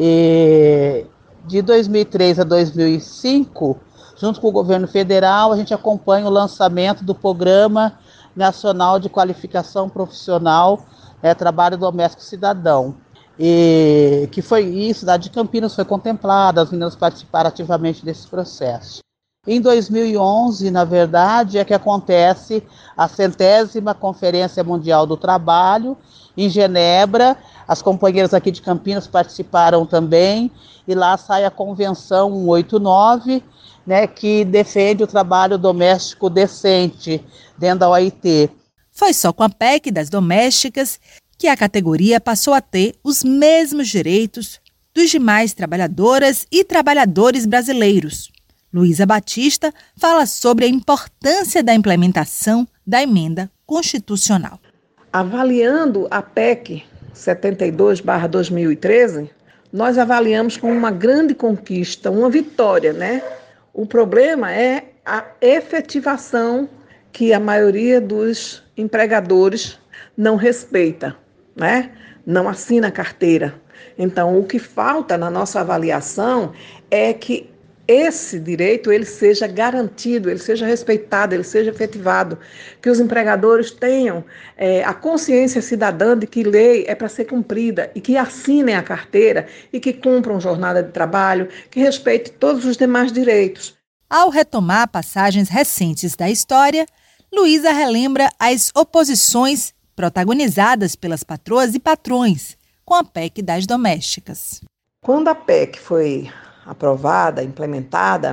E de dois mil e três a dois mil e cinco, junto com o governo federal, a gente acompanha o lançamento do Programa Nacional de Qualificação Profissional, né, Trabalho Doméstico Cidadão. E que foi isso, a cidade de Campinas foi contemplada, as meninas participaram ativamente desse processo. Em dois mil e onze, na verdade, é que acontece a centésima Conferência Mundial do Trabalho, em Genebra. As companheiras aqui de Campinas participaram também, e lá sai a Convenção cento e oitenta e nove, né, que defende o trabalho doméstico decente dentro da O I T. Foi só com a P E C das domésticas que a categoria passou a ter os mesmos direitos dos demais trabalhadoras e trabalhadores brasileiros. Luísa Batista fala sobre a importância da implementação da emenda constitucional. Avaliando a P E C setenta e dois barra dois mil e treze, nós avaliamos como uma grande conquista, uma vitória, né? O problema é a efetivação que a maioria dos empregadores não respeita, né? Não assina a carteira. Então, o que falta na nossa avaliação é que esse direito ele seja garantido, ele seja respeitado, ele seja efetivado, que os empregadores tenham é, a consciência cidadã de que lei é para ser cumprida e que assinem a carteira e que cumpram jornada de trabalho, que respeite todos os demais direitos. Ao retomar passagens recentes da história, Luísa relembra as oposições protagonizadas pelas patroas e patrões com a P E C das domésticas. Quando a P E C foi aprovada, implementada,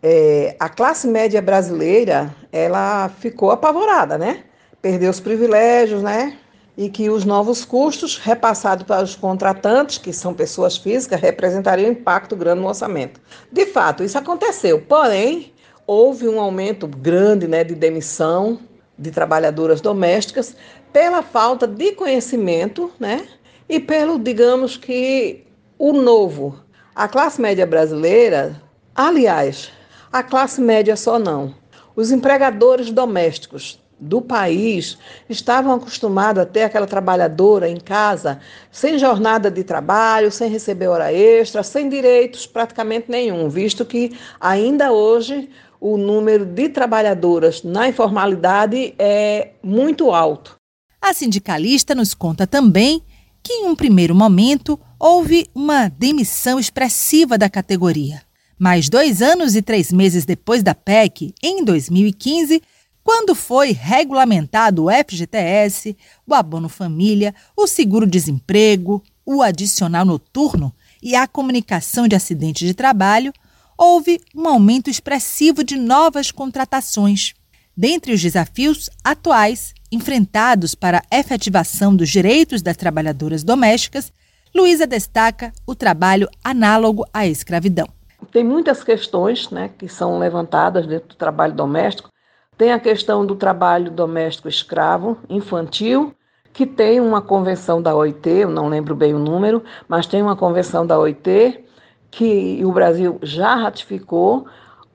É, a classe média brasileira, ela ficou apavorada, né? Perdeu os privilégios, né? E que os novos custos repassados para os contratantes, que são pessoas físicas, representariam um impacto grande no orçamento. De fato, isso aconteceu, porém, houve um aumento grande, né, de demissão de trabalhadoras domésticas pela falta de conhecimento, né? E pelo, digamos que, o novo. A classe média brasileira, aliás, a classe média só não. Os empregadores domésticos do país estavam acostumados a ter aquela trabalhadora em casa sem jornada de trabalho, sem receber hora extra, sem direitos praticamente nenhum, visto que ainda hoje o número de trabalhadoras na informalidade é muito alto. A sindicalista nos conta também que, em um primeiro momento, houve uma demissão expressiva da categoria. Mas dois anos e três meses depois da P E C, em dois mil e quinze, quando foi regulamentado o F G T S, o abono família, o seguro-desemprego, o adicional noturno e a comunicação de acidente de trabalho, houve um aumento expressivo de novas contratações. Dentre os desafios atuais enfrentados para a efetivação dos direitos das trabalhadoras domésticas, Luísa destaca o trabalho análogo à escravidão. Tem muitas questões, né, que são levantadas dentro do trabalho doméstico. Tem a questão do trabalho doméstico escravo, infantil, que tem uma convenção da O I T, eu não lembro bem o número, mas tem uma convenção da O I T que o Brasil já ratificou,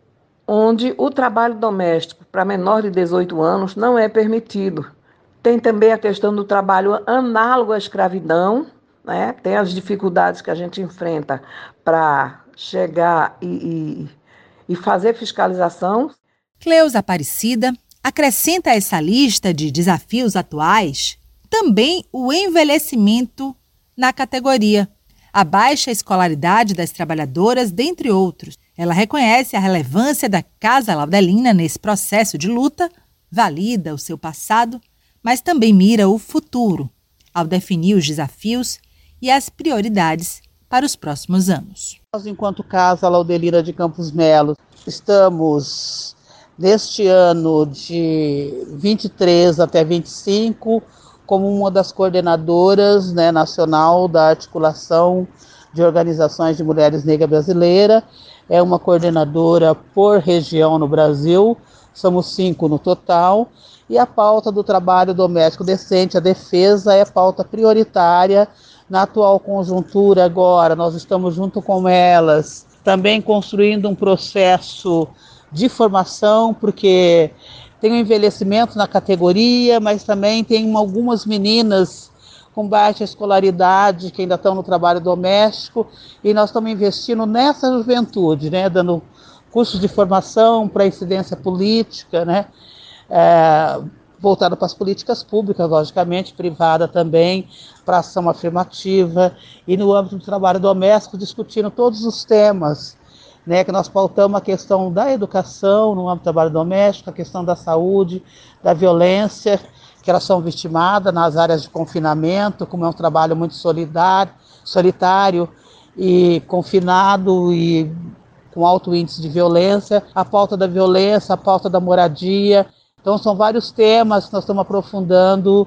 onde o trabalho doméstico para menor de dezoito anos não é permitido. Tem também a questão do trabalho análogo à escravidão, né? Tem as dificuldades que a gente enfrenta para chegar e, e, e fazer fiscalização. Cleusa Aparecida acrescenta a essa lista de desafios atuais também o envelhecimento na categoria, a baixa escolaridade das trabalhadoras, dentre outros. Ela reconhece a relevância da Casa Laudelina nesse processo de luta, valida o seu passado, mas também mira o futuro, ao definir os desafios e as prioridades para os próximos anos. Nós, enquanto Casa Laudelina de Campos Melo, estamos neste ano de vinte e três até vinte e cinco como uma das coordenadoras, né, nacional da articulação de organizações de mulheres negras brasileiras. É uma coordenadora por região no Brasil, somos cinco no total, e a pauta do trabalho doméstico decente, a defesa, é pauta prioritária na atual conjuntura agora. Nós estamos junto com elas, também construindo um processo de formação, porque tem um envelhecimento na categoria, mas também tem algumas meninas com baixa escolaridade que ainda estão no trabalho doméstico, e nós estamos investindo nessa juventude, né, dando cursos de formação para incidência política, né, é, voltada para as políticas públicas, logicamente, privada também, para ação afirmativa, e no âmbito do trabalho doméstico discutindo todos os temas, né, que nós pautamos a questão da educação no âmbito do trabalho doméstico, a questão da saúde, da violência, que elas são vitimadas nas áreas de confinamento, como é um trabalho muito solidário, solitário e confinado e com alto índice de violência, a pauta da violência, a pauta da moradia. Então são vários temas que nós estamos aprofundando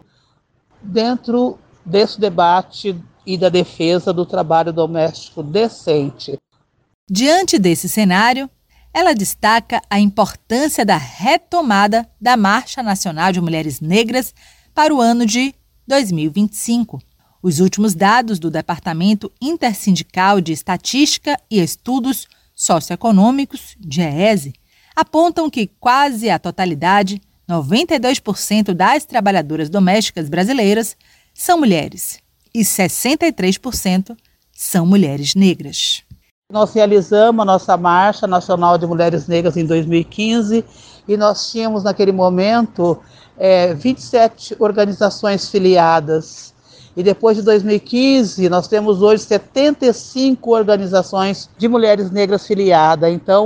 dentro desse debate e da defesa do trabalho doméstico decente. Diante desse cenário, ela destaca a importância da retomada da Marcha Nacional de Mulheres Negras para o ano de dois mil e vinte e cinco. Os últimos dados do Departamento Intersindical de Estatística e Estudos Socioeconômicos, DIEESE, apontam que quase a totalidade, noventa e dois por cento das trabalhadoras domésticas brasileiras, são mulheres e sessenta e três por cento são mulheres negras. Nós realizamos a nossa Marcha Nacional de Mulheres Negras em dois mil e quinze e nós tínhamos naquele momento é, vinte e sete organizações filiadas. E depois de dois mil e quinze nós temos hoje setenta e cinco organizações de mulheres negras filiadas. Então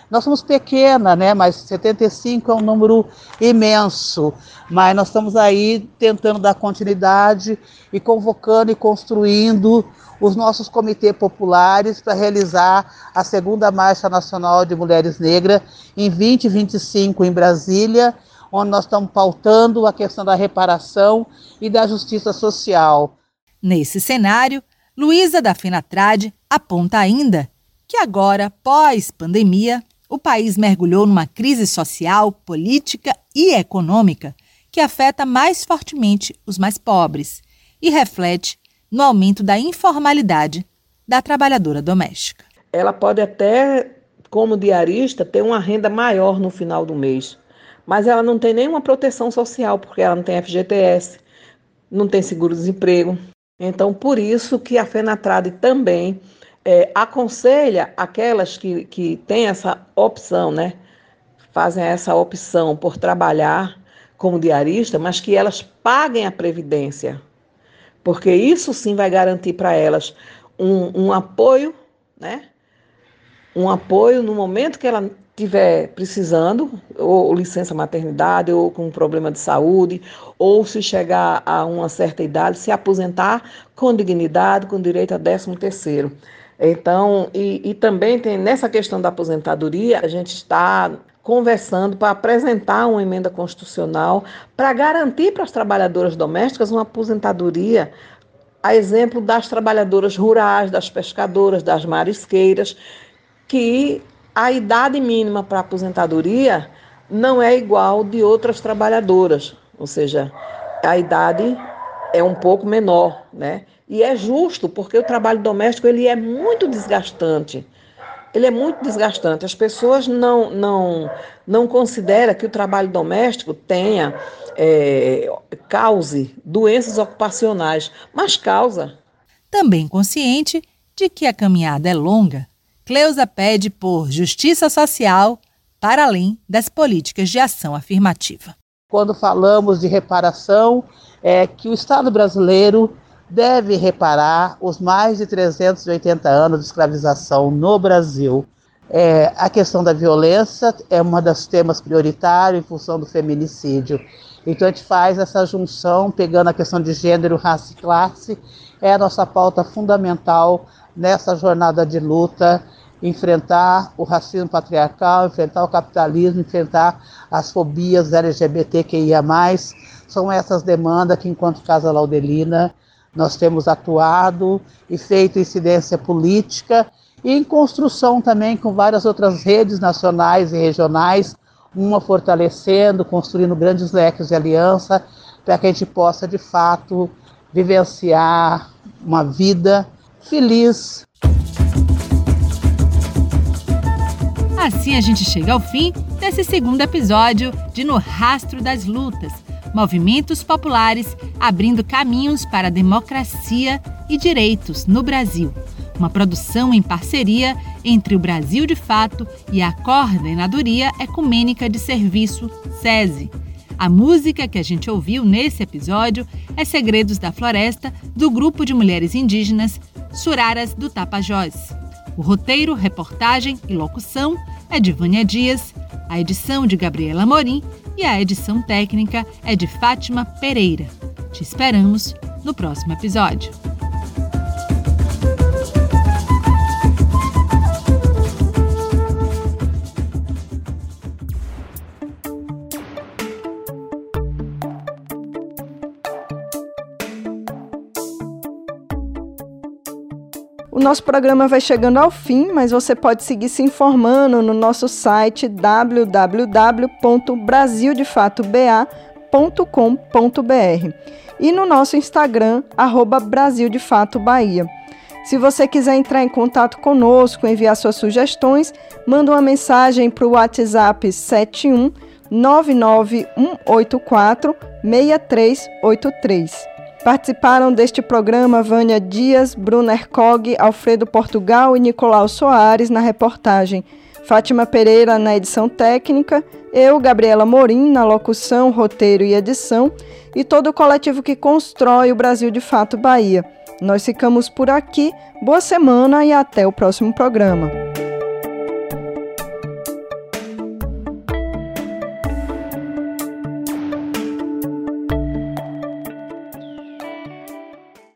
Nós somos pequena, né? Mas setenta e cinco é um número imenso. Mas nós estamos aí tentando dar continuidade e convocando e construindo os nossos comitês populares para realizar a segunda Marcha Nacional de Mulheres Negras em vinte e vinte e cinco em Brasília, onde nós estamos pautando a questão da reparação e da justiça social. Nesse cenário, Luísa da Fenatrade aponta ainda que agora, pós-pandemia, o país mergulhou numa crise social, política e econômica que afeta mais fortemente os mais pobres e reflete no aumento da informalidade da trabalhadora doméstica. Ela pode até, como diarista, ter uma renda maior no final do mês, mas ela não tem nenhuma proteção social, porque ela não tem F G T S, não tem seguro-desemprego. Então, por isso que a Fenatrade também é, aconselha aquelas que, que têm essa opção, né, fazem essa opção por trabalhar como diarista, mas que elas paguem a previdência, porque isso sim vai garantir para elas um, um apoio, né? Um apoio no momento que ela estiver precisando, ou licença maternidade, ou com um problema de saúde, ou se chegar a uma certa idade, se aposentar com dignidade, com direito a décimo terceiro. Então, e, e também tem nessa questão da aposentadoria, a gente está conversando para apresentar uma emenda constitucional para garantir para as trabalhadoras domésticas uma aposentadoria, a exemplo das trabalhadoras rurais, das pescadoras, das marisqueiras, que a idade mínima para aposentadoria não é igual de outras trabalhadoras, ou seja, a idade é um pouco menor, né? E é justo, porque o trabalho doméstico ele é muito desgastante. Ele é muito desgastante. As pessoas não, não, não consideram que o trabalho doméstico tenha, é, cause doenças ocupacionais, mas causa. Também consciente de que a caminhada é longa, Cleusa pede por justiça social para além das políticas de ação afirmativa. Quando falamos de reparação, é que o Estado brasileiro deve reparar os mais de trezentos e oitenta anos de escravização no Brasil. É, a questão da violência é uma das temas prioritários em função do feminicídio. Então a gente faz essa junção, pegando a questão de gênero, raça e classe, é a nossa pauta fundamental nessa jornada de luta, enfrentar o racismo patriarcal, enfrentar o capitalismo, enfrentar as fobias L G B T Q I A mais. São essas demandas que, enquanto Casa Laudelina, nós temos atuado e feito incidência política e em construção também com várias outras redes nacionais e regionais, uma fortalecendo, construindo grandes leques de aliança para que a gente possa, de fato, vivenciar uma vida feliz. Assim a gente chega ao fim desse segundo episódio de No Rastro das Lutas, movimentos populares abrindo caminhos para a democracia e direitos no Brasil. Uma produção em parceria entre o Brasil de Fato e a Coordenadoria Ecumênica de Serviço, SESI. A música que a gente ouviu nesse episódio é Segredos da Floresta, do grupo de mulheres indígenas Suraras do Tapajós. O roteiro, reportagem e locução é de Vânia Dias, a edição de Gabriela Morim e a edição técnica é de Fátima Pereira. Te esperamos no próximo episódio. O nosso programa vai chegando ao fim, mas você pode seguir se informando no nosso site w w w ponto brasil de fato b a ponto com ponto b r e no nosso Instagram, arroba Brasil de Fato Bahia. Se você quiser entrar em contato conosco, enviar suas sugestões, manda uma mensagem para o WhatsApp sete um nove nove um oito quatro seis três oito três. Participaram deste programa Vânia Dias, Brunner Cog, Alfredo Portugal e Nicolau Soares na reportagem, Fátima Pereira na edição técnica, eu, Gabriela Morim, na locução, roteiro e edição, e todo o coletivo que constrói o Brasil de Fato Bahia. Nós ficamos por aqui, boa semana e até o próximo programa.